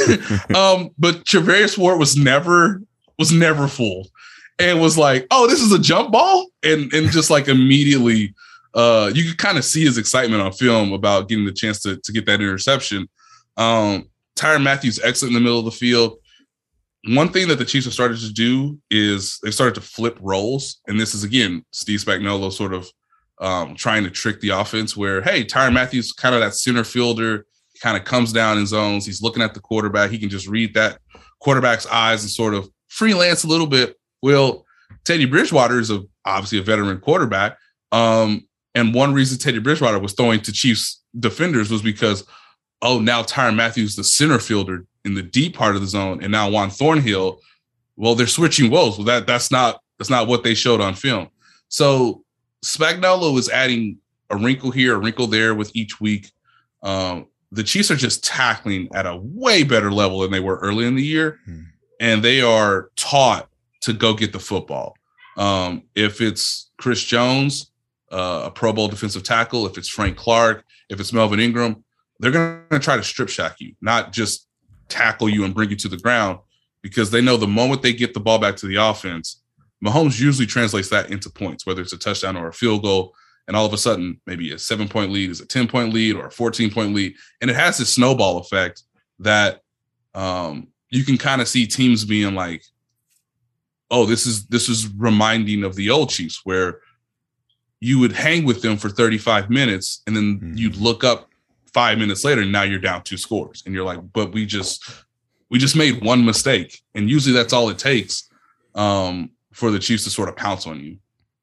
But Charvarius Ward was never fooled, and was like, oh, this is a jump ball, and just like immediately You could kind of see his excitement on film about getting the chance to get that interception. Tyrann Mathieu, excellent in the middle of the field. One thing that the Chiefs have started to do is they've started to flip roles. And this is, again, Steve Spagnuolo sort of trying to trick the offense where, hey, Tyrann Mathieu's kind of that center fielder. He kind of comes down in zones. He's looking at the quarterback. He can just read that quarterback's eyes and sort of freelance a little bit. Well, Teddy Bridgewater is obviously a veteran quarterback. And one reason Teddy Bridgewater was throwing to Chiefs defenders was because, now Tyrann Mathieu's the center fielder in the deep part of the zone, and now Juan Thornhill, well, they're switching roles. Well, that's not what they showed on film. So Spagnuolo is adding a wrinkle here, a wrinkle there with each week. The Chiefs are just tackling at a way better level than they were early in the year, and they are taught to go get the football. If it's Chris Jones, a Pro Bowl defensive tackle, if it's Frank Clark, if it's Melvin Ingram, they're going to try to strip sack you, not just tackle you and bring you to the ground, because they know the moment they get the ball back to the offense, Mahomes usually translates that into points, whether it's a touchdown or a field goal. And all of a sudden, maybe a 7-point lead is a 10-point lead or a 14-point lead. And it has this snowball effect that you can kind of see teams being like, oh, this is reminding of the old Chiefs, where you would hang with them for 35 minutes and then you'd look up 5 minutes later and now you're down 2 scores. And you're like, but we just made one mistake. And usually that's all it takes for the Chiefs to sort of pounce on you.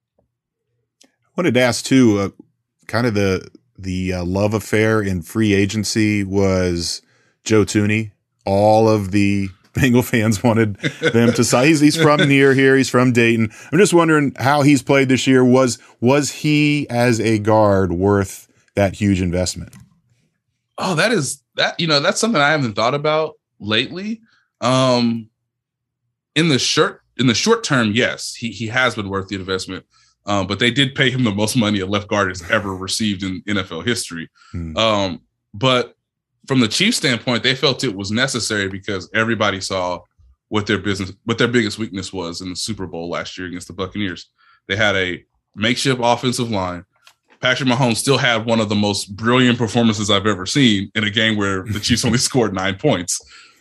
I wanted to ask too, kind of the love affair in free agency was Joe Thuney. All of the Bengal fans wanted them to sign. He's from near here. He's from Dayton. I'm just wondering how he's played this year. Was he as a guard worth that huge investment? Oh, that's something I haven't thought about lately. In the short term, yes, he has been worth the investment. But they did pay him the most money a left guard has ever received in NFL history. But from the Chiefs standpoint, they felt it was necessary because everybody saw what their biggest weakness was in the Super Bowl last year against the Buccaneers. They had a makeshift offensive line. Patrick Mahomes still had one of the most brilliant performances I've ever seen in a game where the Chiefs only scored 9 points.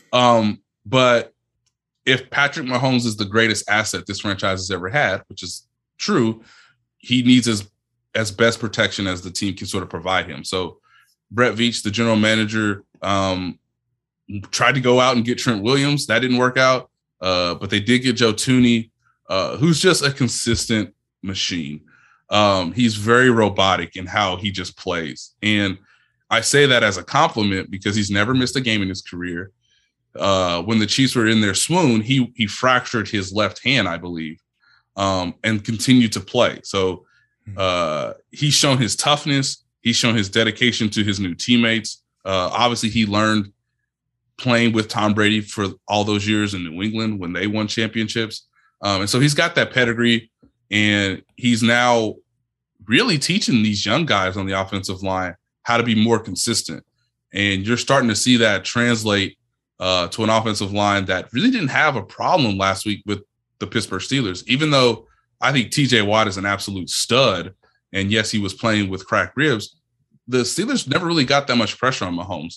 But if Patrick Mahomes is the greatest asset this franchise has ever had, which is true, he needs as best protection as the team can sort of provide him. So Brett Veach, the general manager, tried to go out and get Trent Williams. That didn't work out. But they did get Joe Thuney, who's just a consistent machine. He's very robotic in how he just plays. And I say that as a compliment because he's never missed a game in his career. When the Chiefs were in their swoon, he fractured his left hand, I believe, and continued to play. So he's shown his toughness. He's shown his dedication to his new teammates. Obviously, he learned playing with Tom Brady for all those years in New England when they won championships. And so he's got that pedigree, and he's now really teaching these young guys on the offensive line how to be more consistent. And you're starting to see that translate to an offensive line that really didn't have a problem last week with the Pittsburgh Steelers, even though I think TJ Watt is an absolute stud. And yes, he was playing with cracked ribs. The Steelers never really got that much pressure on Mahomes.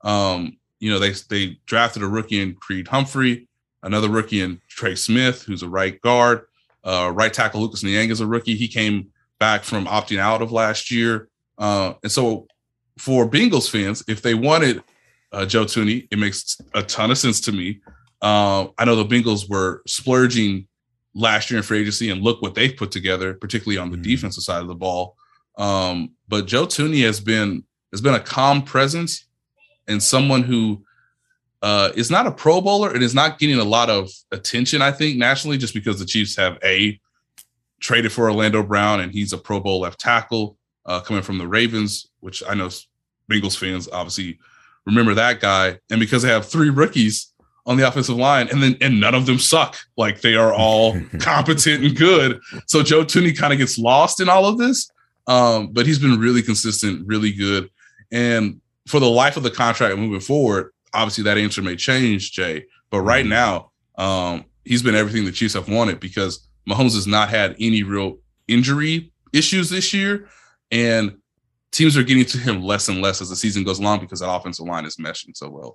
They drafted a rookie in Creed Humphrey, another rookie in Trey Smith, who's a right guard. Right tackle Lucas Niang is a rookie. He came back from opting out of last year. And so for Bengals fans, if they wanted Joe Thuney, it makes a ton of sense to me. I know the Bengals were splurging last year in free agency, and look what they've put together, particularly on the defensive side of the ball. But Joe Thuney has been a calm presence and someone who is not a Pro Bowler and is not getting a lot of attention, I think, nationally, just because the Chiefs have traded for Orlando Brown, and he's a Pro Bowl left tackle coming from the Ravens, which I know Bengals fans obviously remember that guy. And because they have 3 rookies on the offensive line, and none of them suck. Like, they are all competent and good. So Joe Thuney kind of gets lost in all of this. But he's been really consistent, really good. And for the life of the contract moving forward, obviously that answer may change, Jay. But right now, he's been everything the Chiefs have wanted, because Mahomes has not had any real injury issues this year. And teams are getting to him less and less as the season goes along because that offensive line is meshing so well.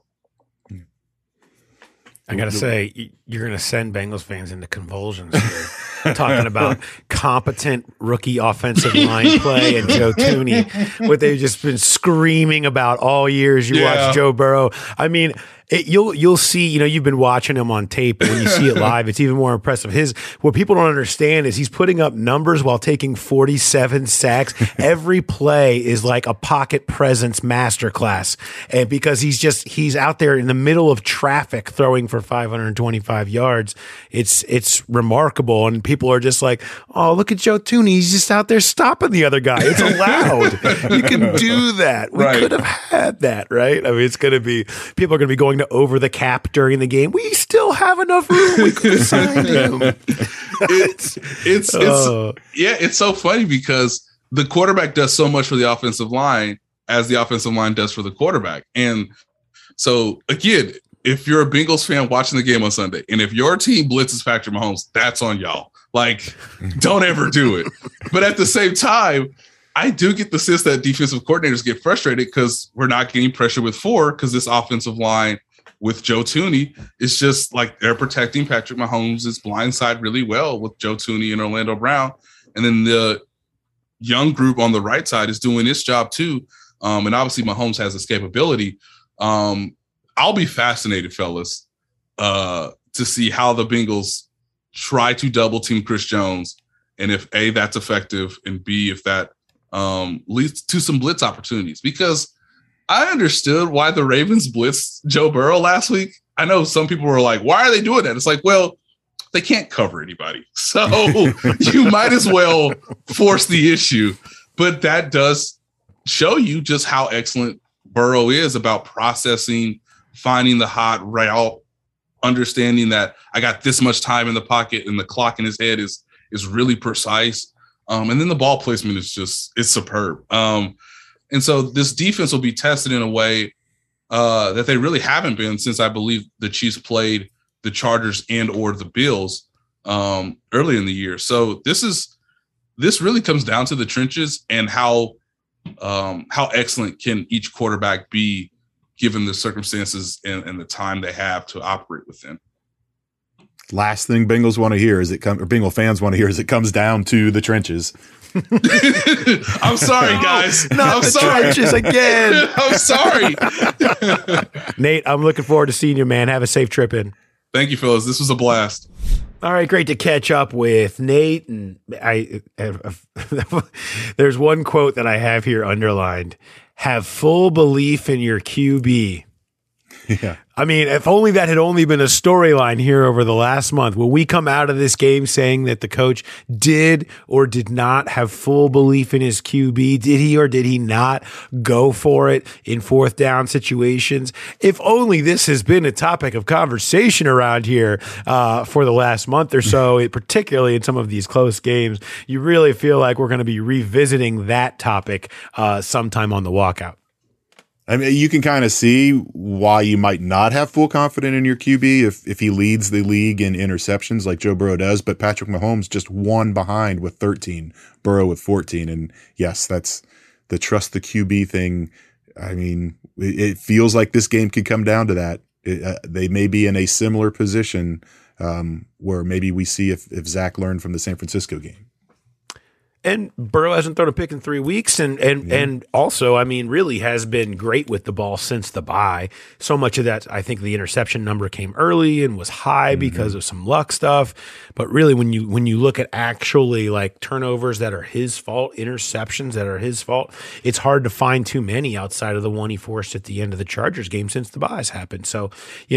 I got to say, you're going to send Bengals fans into convulsions here. Talking about competent rookie offensive line play and Joe Thuney, what they've just been screaming about all years. You watch Joe Burrow. I mean, you'll see, you've been watching him on tape, and when you see it live, it's even more impressive. What people don't understand is he's putting up numbers while taking 47 sacks. Every play is like a pocket presence masterclass. And because he's out there in the middle of traffic throwing for 525 yards, it's remarkable. And people are just like, oh, look at Joe Thuney. He's just out there stopping the other guy. It's allowed. You can do that. We could have had that, right? I mean, it's going to be, people are going to be going to over the cap during the game. We still have enough room. We could have signed him. It's so funny because the quarterback does so much for the offensive line as the offensive line does for the quarterback. And so again, if you're a Bengals fan watching the game on Sunday, and if your team blitzes Patrick Mahomes, that's on y'all. Like, don't ever do it. But at the same time, I do get the sense that defensive coordinators get frustrated because we're not getting pressure with 4 because this offensive line with Joe Thuney is just like they're protecting Patrick Mahomes' blind side really well with Joe Thuney and Orlando Brown. And then the young group on the right side is doing its job too. And obviously Mahomes has escapability. I'll be fascinated, fellas, to see how the Bengals try to double team Chris Jones. And if A, that's effective, and B, if that leads to some blitz opportunities, because I understood why the Ravens blitzed Joe Burrow last week. I know some people were like, why are they doing that? It's like, well, they can't cover anybody. So you might as well force the issue. But that does show you just how excellent Burrow is about processing, finding the hot route, understanding that I got this much time in the pocket and the clock in his head is really precise. And then the ball placement is it's superb. And so this defense will be tested in a way that they really haven't been since I believe the Chiefs played the Chargers and or the Bills early in the year. So this really comes down to the trenches and how excellent can each quarterback be given the circumstances and the time they have to operate within. Last thing Bengals want to hear is Bengal fans want to hear is it comes down to the trenches. I'm sorry, guys. Not the trenches again. I'm sorry. Nate, I'm looking forward to seeing you, man. Have a safe trip in. Thank you, fellas. This was a blast. All right, great to catch up with Nate. And there's one quote that I have here underlined. Have full belief in your QB. Yeah. I mean, if only that had only been a storyline here over the last month. Will we come out of this game saying that the coach did or did not have full belief in his QB? Did he or did he not go for it in fourth down situations? If only this has been a topic of conversation around here for the last month or so, particularly in some of these close games. You really feel like we're going to be revisiting that topic sometime on the walkout. I mean, you can kind of see why you might not have full confidence in your QB if he leads the league in interceptions like Joe Burrow does, but Patrick Mahomes just one behind with 13, Burrow with 14. And yes, that's the trust the QB thing. I mean, it feels like this game could come down to that. They may be in a similar position where maybe we see if Zach learned from the San Francisco game. And Burrow hasn't thrown a pick in 3 weeks, and also, I mean, really has been great with the ball since the bye. So much of that, I think the interception number came early and was high because of some luck stuff. But really, when you look at actually like turnovers that are his fault, interceptions that are his fault, it's hard to find too many outside of the one he forced at the end of the Chargers game since the byes happened. So,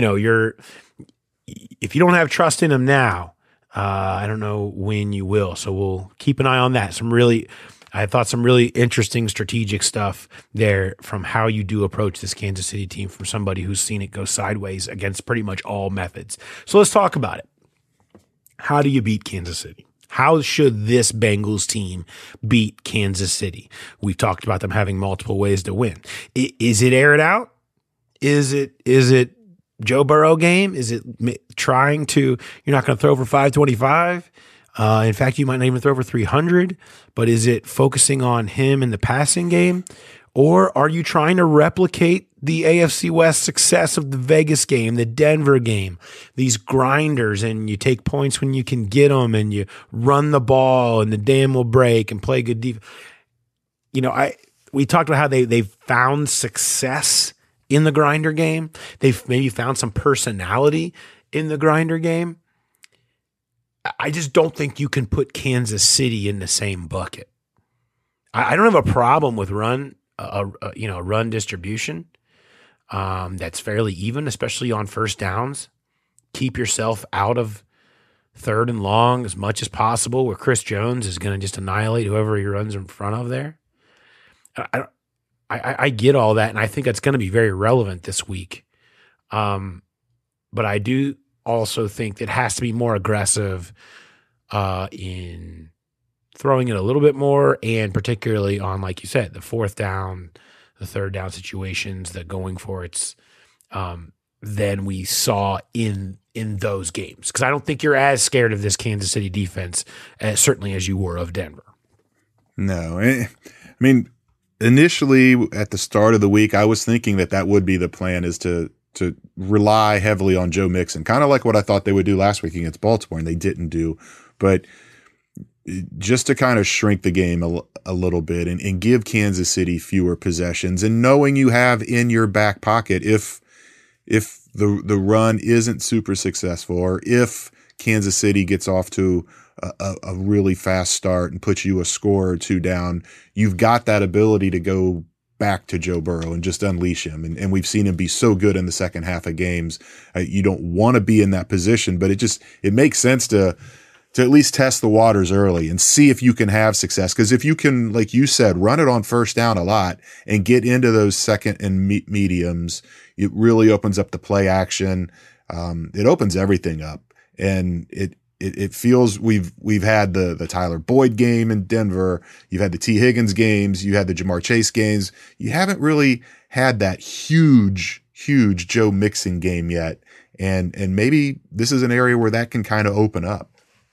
if you don't have trust in him now, I don't know when you will. So we'll keep an eye on that. I thought some really interesting strategic stuff there from how you do approach this Kansas City team from somebody who's seen it go sideways against pretty much all methods. So let's talk about it. How do you beat Kansas City? How should this Bengals team beat Kansas City? We've talked about them having multiple ways to win. Is it air it out? Is it Joe Burrow game? Is it trying to, you're not going to throw for 525? In fact, you might not even throw over 300, but is it focusing on him in the passing game? Or are you trying to replicate the AFC West success of the Vegas game, the Denver game, these grinders, and you take points when you can get them and you run the ball and the dam will break and play good defense? We talked about how they've found success in the grinder game. They've maybe found some personality in the grinder game. I just don't think you can put Kansas City in the same bucket. I don't have a problem with run distribution that's fairly even, especially on first downs. Keep yourself out of third and long as much as possible, where Chris Jones is going to just annihilate whoever he runs in front of there. I get all that, and I think that's going to be very relevant this week. But I do also think it has to be more aggressive in throwing it a little bit more, and particularly on, like you said, the fourth down, the third down situations, that going for it's than we saw in those games. Because I don't think you're as scared of this Kansas City defense, certainly as you were of Denver. No. I mean, initially at the start of the week, I was thinking that would be the plan, is to rely heavily on Joe Mixon, kind of like what I thought they would do last week against Baltimore, and they didn't do. But just to kind of shrink the game a little bit and give Kansas City fewer possessions, and knowing you have in your back pocket, if the run isn't super successful, or if Kansas City gets off to a really fast start and puts you a score or two down, you've got that ability to go back to Joe Burrow and just unleash him. And we've seen him be so good in the second half of games. You don't want to be in that position, but it makes sense to at least test the waters early and see if you can have success. Because if you can, like you said, run it on first down a lot and get into those second and mediums, it really opens up the play action. It opens everything up, and it feels we've had the Tyler Boyd game in Denver. You've had the T. Higgins games. You had the Jamar Chase games. You haven't really had that huge Joe Mixon game yet. And maybe this is an area where that can kind of open up.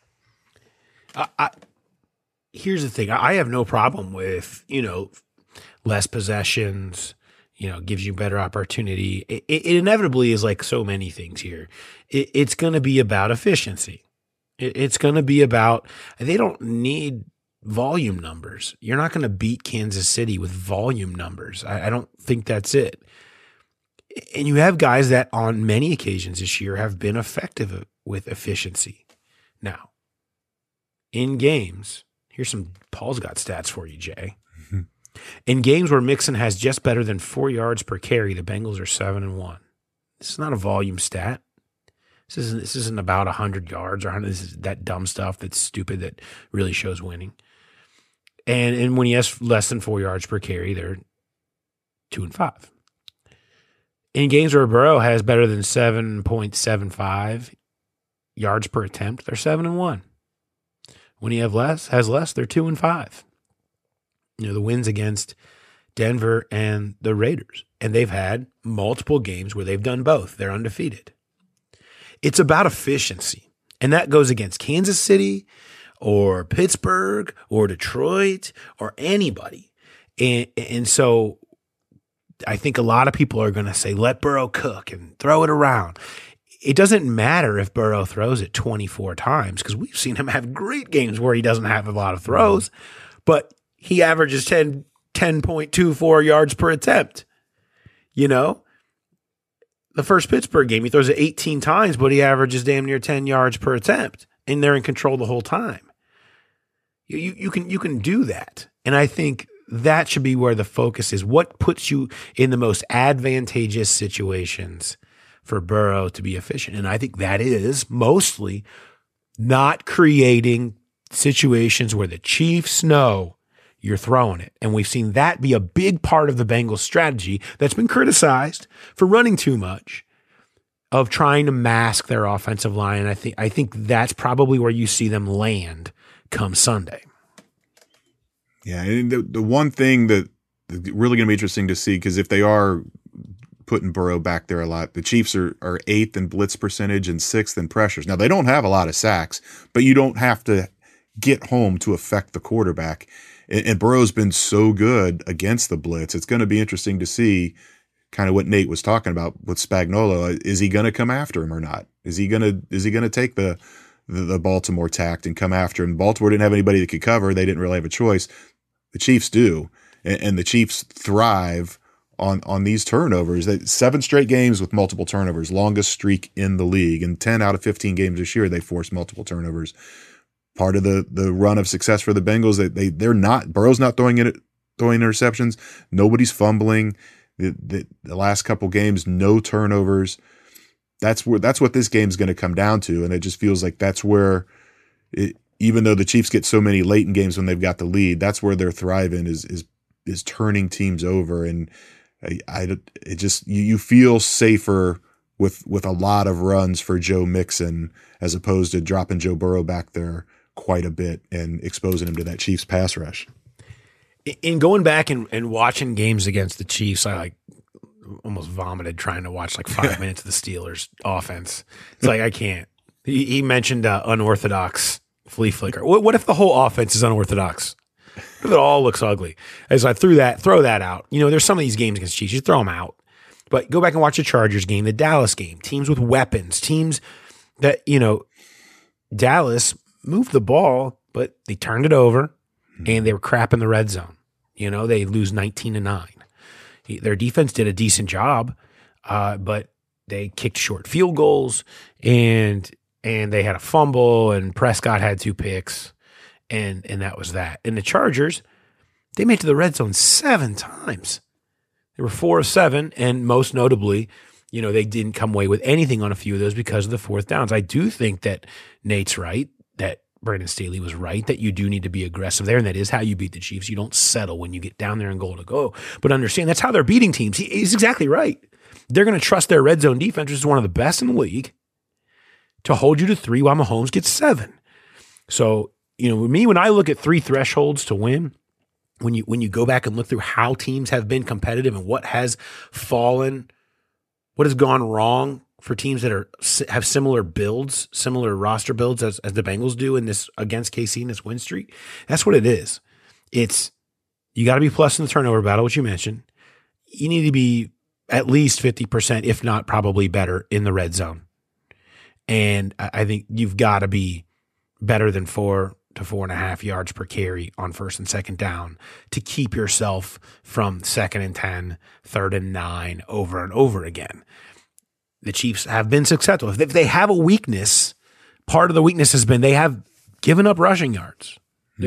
Here's the thing. I have no problem with, less possessions, gives you better opportunity. It inevitably is like so many things here. It's going to be about efficiency. It's going to be about, they don't need volume numbers. You're not going to beat Kansas City with volume numbers. I don't think that's it. And you have guys that on many occasions this year have been effective with efficiency. Now, in games, Paul's got stats for you, Jay. Mm-hmm. In games where Mixon has just better than 4 yards per carry, the Bengals are 7-1. This is not a volume stat. This isn't about 100 yards or 100. This is that dumb stuff that's stupid that really shows winning. And when he has less than 4 yards per carry, they're 2-5. In games where Burrow has better than 7.75 yards per attempt, they're 7-1. When he has less, they're 2-5. The wins against Denver and the Raiders. And they've had multiple games where they've done both. They're undefeated. It's about efficiency. And that goes against Kansas City or Pittsburgh or Detroit or anybody. And so I think a lot of people are going to say, let Burrow cook and throw it around. It doesn't matter if Burrow throws it 24 times, because we've seen him have great games where he doesn't have a lot of throws, but he averages 10.24 yards per attempt. The first Pittsburgh game, he throws it 18 times, but he averages damn near 10 yards per attempt, and they're in control the whole time. You can do that. And I think that should be where the focus is. What puts you in the most advantageous situations for Burrow to be efficient? And I think that is mostly not creating situations where the Chiefs know you're throwing it. And we've seen that be a big part of the Bengals strategy that's been criticized for running too much, of trying to mask their offensive line. And I think that's probably where you see them land come Sunday. Yeah, and the one thing that really going to be interesting to see, because if they are putting Burrow back there a lot, the Chiefs are 8th in blitz percentage and 6th in pressures. Now, they don't have a lot of sacks, but you don't have to get home to affect the quarterback. And Burrow's been so good against the blitz. It's going to be interesting to see kind of what Nate was talking about with Spagnuolo. Is he going to come after him or not? Is he going to take the Baltimore tact and come after him? Baltimore didn't have anybody that could cover. They didn't really have a choice. The Chiefs do. And the Chiefs thrive on these turnovers. 7 straight games with multiple turnovers, longest streak in the league. And 10 out of 15 games this year, they forced multiple turnovers. Part of the run of success for the Bengals, they're not, Burrow's not throwing interceptions. Nobody's fumbling. The last couple games, no turnovers. That's what this game's going to come down to. And it just feels like that's where even though the Chiefs get so many late in games when they've got the lead, that's where they're thriving is turning teams over. And you feel safer with a lot of runs for Joe Mixon as opposed to dropping Joe Burrow back there quite a bit and exposing him to that Chiefs pass rush. In going back and watching games against the Chiefs, I almost vomited trying to watch 5 minutes of the Steelers offense. It's I can't. He mentioned unorthodox flea flicker. What if the whole offense is unorthodox? What if it all looks ugly? As I throw that out. There's some of these games against Chiefs, you throw them out. But go back and watch the Chargers game, the Dallas game, teams with weapons, teams that, Dallas moved the ball, but they turned it over and they were crap in the red zone. They lose 19-9. Their defense did a decent job, but they kicked short field goals and they had a fumble and Prescott had 2 picks and that was that. And the Chargers, they made it to the red zone 7 times. They were 4 of 7, and most notably, they didn't come away with anything on a few of those because of the 4th downs. I do think that Nate's right, that Brandon Staley was right, that you do need to be aggressive there, and that is how you beat the Chiefs. You don't settle when you get down there and goal to go. But understand, that's how they're beating teams. He's exactly right. They're going to trust their red zone defense, which is one of the best in the league, to hold you to 3 while Mahomes gets 7. So, with me, when I look at 3 thresholds to win, when you go back and look through how teams have been competitive and what has fallen, what has gone wrong for teams that have similar builds, similar roster builds as the Bengals do in this against KC in this win streak, that's what it is. It's you got to be plus in the turnover battle, which you mentioned. You need to be at least 50%, if not probably better, in the red zone. And I think you've got to be better than 4 to 4.5 yards per carry on 1st and 2nd down to keep yourself from 2nd and 10, 3rd and 9 over and over again. The Chiefs have been successful. If they have a weakness, part of the weakness has been they have given up rushing yards.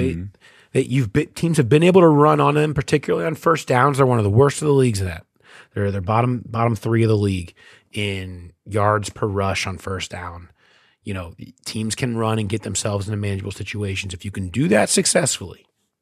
Teams have been able to run on them, particularly on 1st downs. They're one of the worst of the leagues at that. They're bottom 3 of the league in yards per rush on 1st down. Teams can run and get themselves into manageable situations. If you can do that successfully,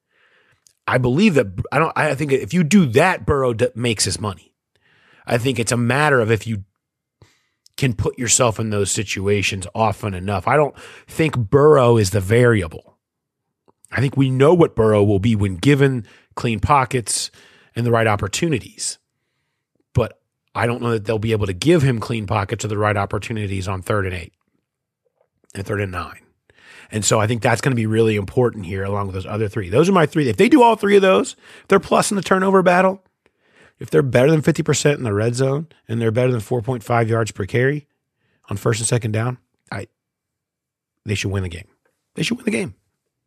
I believe that I think if you do that, Burrow makes his money. I think it's a matter of if you can put yourself in those situations often enough. I don't think Burrow is the variable. I think we know what Burrow will be when given clean pockets and the right opportunities. But I don't know that they'll be able to give him clean pockets or the right opportunities on 3rd and 8 and 3rd and 9. And so I think that's going to be really important here along with those other 3. Those are my 3. If they do all 3 of those, if they're plus in the turnover battle, if they're better than 50% in the red zone and they're better than 4.5 yards per carry on 1st and 2nd down, they should win the game. They should win the game.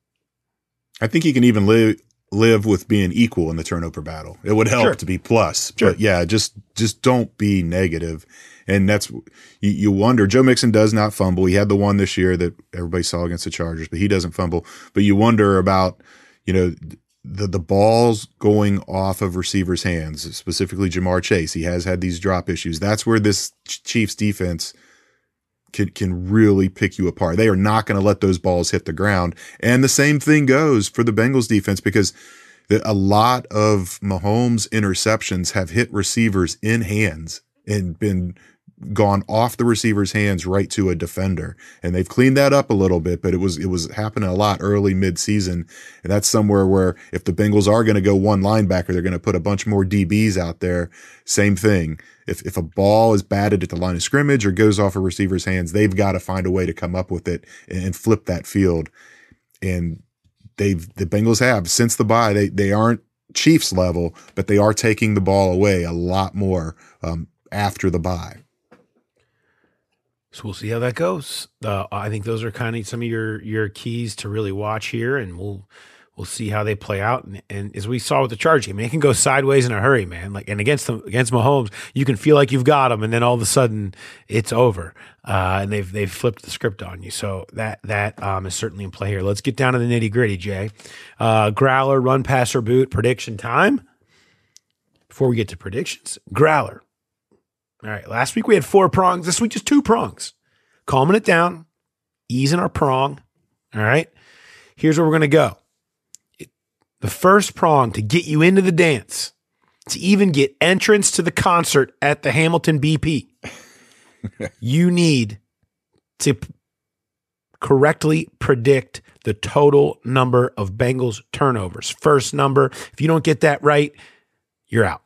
I think you can even live with being equal in the turnover battle. It would help to be plus. Sure. But yeah, just don't be negative. And that's, you wonder, Joe Mixon does not fumble. He had the one this year that everybody saw against the Chargers, but he doesn't fumble. But you wonder about, the balls going off of receivers' hands, specifically Jamar Chase. He has had these drop issues. That's where this Chiefs defense can really pick you apart. They are not going to let those balls hit the ground. And the same thing goes for the Bengals defense, because a lot of Mahomes' interceptions have hit receivers in hands and been gone off the receiver's hands right to a defender. And they've cleaned that up a little bit, but it was happening a lot early mid-season. And that's somewhere where if the Bengals are going to go one linebacker, they're going to put a bunch more DBs out there. Same thing. If a ball is batted at the line of scrimmage or goes off a receiver's hands, they've got to find a way to come up with it and flip that field. And the Bengals have, since the bye, they aren't Chiefs level, but they are taking the ball away a lot more after the bye. So we'll see how that goes. I think those are kind of some of your keys to really watch here, and we'll see how they play out. And as we saw with the Chargers game, it can go sideways in a hurry, man. Like, and against Mahomes, you can feel like you've got him, and then all of a sudden it's over, and they've flipped the script on you. So that is certainly in play here. Let's get down to the nitty gritty, Jay. Growler, run, pass, or boot. Prediction time. Before we get to predictions, Growler. All right, last week we had 4 prongs. This week just 2 prongs. Calming it down, easing our prong. All right, here's where we're going to go. The first prong to get you into the dance, to even get entrance to the concert at the Hamilton BP, you need to correctly predict the total number of Bengals turnovers. First number, if you don't get that right, you're out.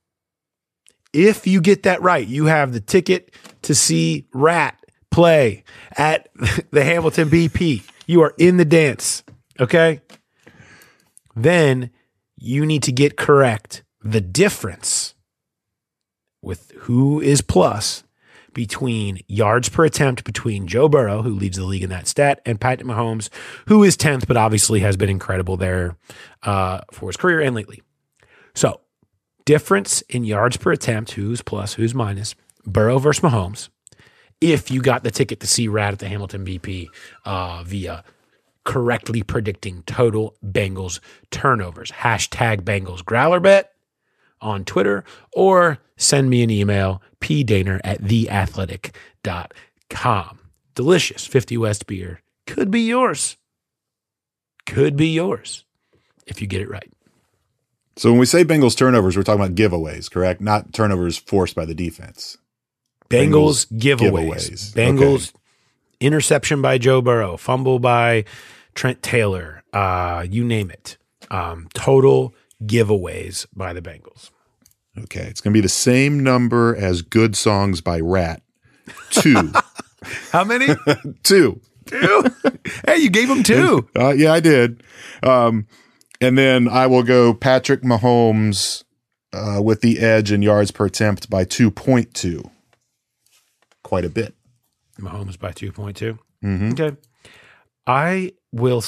If you get that right, you have the ticket to see Rat play at the Hamilton BP. You are in the dance, okay? Then you need to get correct the difference with who is plus between yards per attempt between Joe Burrow, who leads the league in that stat, and Patrick Mahomes, who is 10th, but obviously has been incredible there for his career and lately. So, difference in yards per attempt, who's plus, who's minus, Burrow versus Mahomes, if you got the ticket to see Rat at the Hamilton BP via correctly predicting total Bengals turnovers. Hashtag Bengals Growler Bet on Twitter, or send me an email, pdaner@theathletic.com. Delicious 50 West beer. Could be yours. Could be yours if you get it right. So when we say Bengals turnovers, we're talking about giveaways, correct? Not turnovers forced by the defense. Bengals giveaways. Bengals interception by Joe Burrow, fumble by Trent Taylor, you name it. Total giveaways by the Bengals. Okay, it's going to be the same number as good songs by Rat. 2. How many? 2. 2? Hey, you gave him 2. Yeah, I did. And then I will go Patrick Mahomes with the edge in yards per attempt by 2.2. Quite a bit. Mahomes by 2.2. Mm-hmm. Okay. I will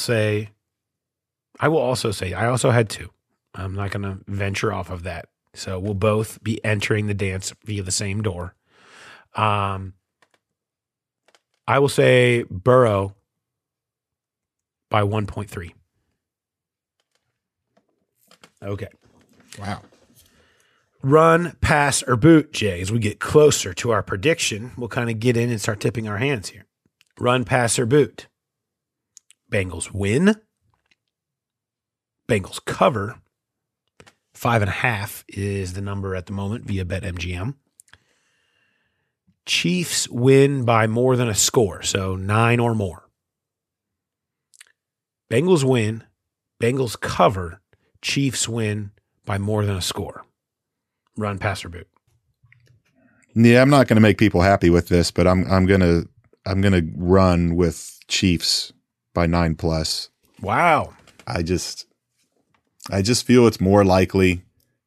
also say, I also had 2. I'm not going to venture off of that. So we'll both be entering the dance via the same door. I will say Burrow by 1.3. Okay. Wow. Run, pass, or boot, Jay. As we get closer to our prediction, we'll kind of get in and start tipping our hands here. Run, pass, or boot. Bengals win. Bengals cover. 5.5 is the number at the moment via BetMGM. Chiefs win by more than a score, so 9 or more. Bengals win. Bengals cover. Chiefs win by more than a score. Run, pass, or boot. Yeah, I'm not going to make people happy with this, but I'm gonna run with Chiefs by 9+. Wow. I just feel it's more likely.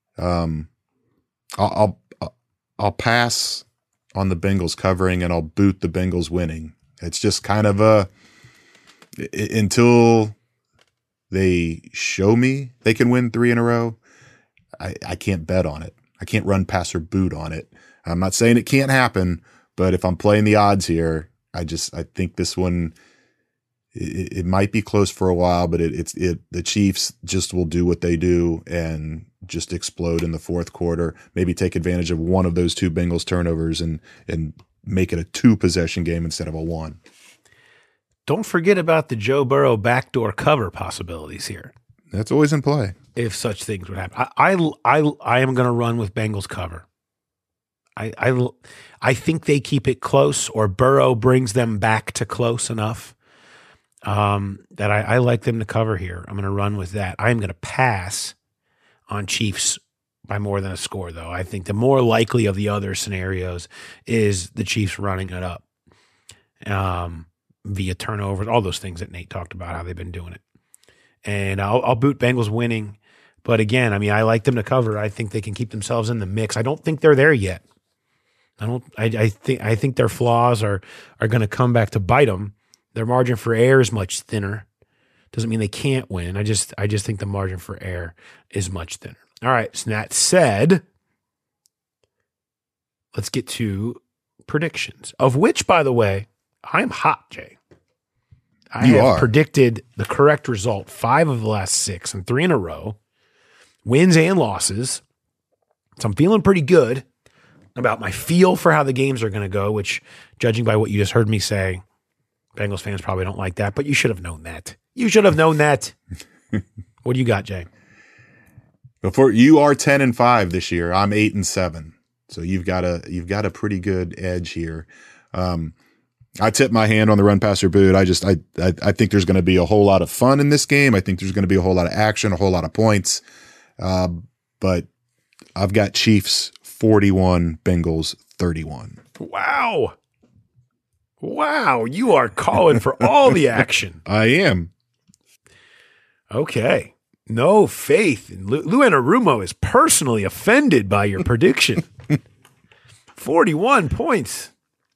I'll pass on the Bengals covering, and I'll boot the Bengals winning. It's just kind of until they show me they can win 3 in a row, I can't bet on it. I can't run, pass, or boot on it. I'm not saying it can't happen, but if I'm playing the odds here, I think this one, it might be close for a while, but the Chiefs just will do what they do and just explode in the fourth quarter. Maybe take advantage of one of those 2 Bengals turnovers and make it a 2-possession game instead of a 1. Don't forget about the Joe Burrow backdoor cover possibilities here. That's always in play. If such things would happen, I am going to run with Bengals cover. I think they keep it close, or Burrow brings them back to close enough that I like them to cover here. I'm going to run with that. I'm going to pass on Chiefs by more than a score, though. I think the more likely of the other scenarios is the Chiefs running it up. via turnovers, all those things that Nate talked about, how they've been doing it. And I'll boot Bengals winning. But again, I mean, I like them to cover. I think they can keep themselves in the mix. I don't think they're there yet. I think their flaws are going to come back to bite them. Their margin for error is much thinner. Doesn't mean they can't win. I just think the margin for error is much thinner. All right. So that said, let's get to predictions, of which, by the way, I'm hot, Jay. I have predicted the correct result 5 of the last 6 and 3 in a row, wins and losses. So I'm feeling pretty good about my feel for how the games are going to go, which, judging by what you just heard me say, Bengals fans probably don't like that, but you should have known that. You should have known that. What do you got, Jay? Before you are 10-5 this year. I'm 8-7. So you've got a pretty good edge here. I tip my hand on the run, pass, or boot. I think there's going to be a whole lot of fun in this game. I think there's going to be a whole lot of action, a whole lot of points. But I've got Chiefs 41, Bengals 31. Wow. You are calling for all the action. I am. Okay. No faith. Lou Anarumo is personally offended by your prediction. 41 points.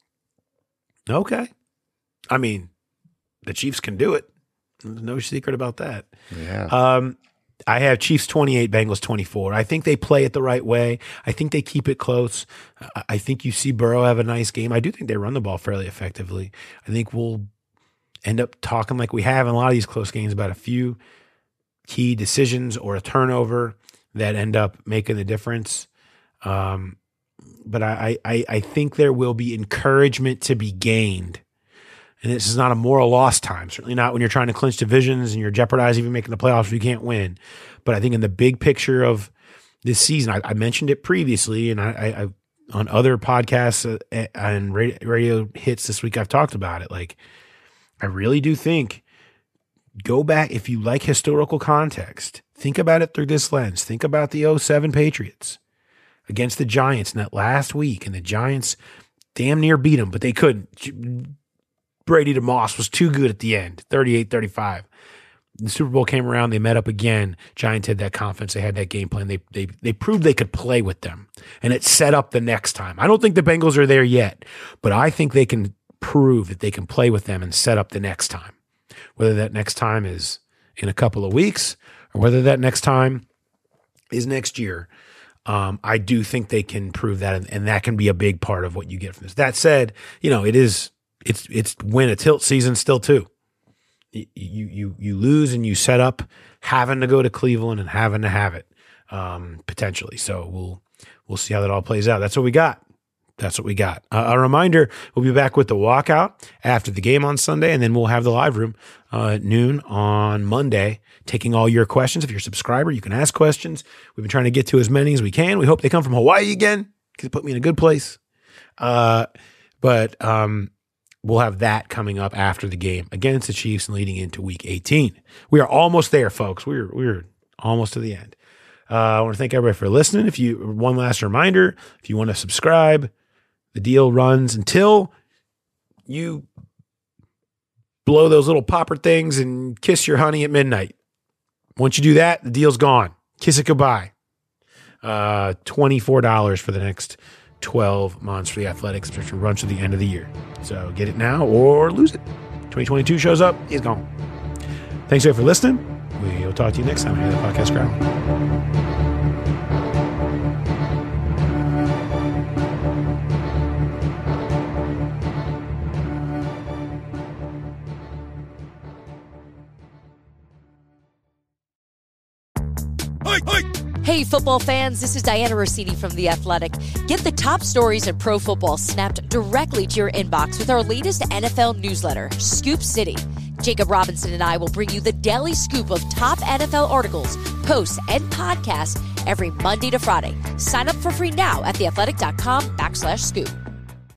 Okay. I mean, the Chiefs can do it. There's no secret about that. Yeah. I have Chiefs 28, Bengals 24. I think they play it the right way. I think they keep it close. I think you see Burrow have a nice game. I do think they run the ball fairly effectively. I think we'll end up talking like we have in a lot of these close games about a few key decisions or a turnover that end up making the difference. But I think there will be encouragement to be gained. And this is not a moral loss time, certainly not when you're trying to clinch divisions and you're jeopardizing even making the playoffs if you can't win. But I think in the big picture of this season, I mentioned it previously, and I on other podcasts and radio hits this week, I've talked about it. Like, I really do think, go back, if you like historical context, think about it through this lens. Think about the 2007 Patriots against the Giants in that last week, and the Giants damn near beat them, but they couldn't. Brady to Moss was too good at the end, 38-35. The Super Bowl came around, they met up again. Giants had that confidence, they had that game plan. They proved they could play with them, and it set up the next time. I don't think the Bengals are there yet, but I think they can prove that they can play with them and set up the next time. Whether that next time is in a couple of weeks or whether that next time is next year, I do think they can prove that, and that can be a big part of what you get from this. That said, it's win a tilt season still too. You lose and you set up having to go to Cleveland and having to have it potentially. So we'll see how that all plays out. That's what we got. A reminder, we'll be back with the walkout after the game on Sunday, and then we'll have the live room at noon on Monday, taking all your questions. If you're a subscriber, you can ask questions. We've been trying to get to as many as we can. We hope they come from Hawaii again, because it put me in a good place. But we'll have that coming up after the game against the Chiefs and leading into Week 18. We are almost there, folks. We're almost to the end. I want to thank everybody for listening. One last reminder, if you want to subscribe, the deal runs until you blow those little popper things and kiss your honey at midnight. Once you do that, the deal's gone. Kiss it goodbye. $24 for the next 12 months for the Athletic subscription runs to the end of the year. So get it now or lose it. 2022 shows up, it's gone. Thanks for listening. We'll talk to you next time here on the Podcast Ground. Hey, football fans, this is Diana Rossini from The Athletic. Get the top stories in pro football snapped directly to your inbox with our latest NFL newsletter, Scoop City. Jacob Robinson and I will bring you the daily scoop of top NFL articles, posts, and podcasts every Monday to Friday. Sign up for free now at theathletic.com/scoop.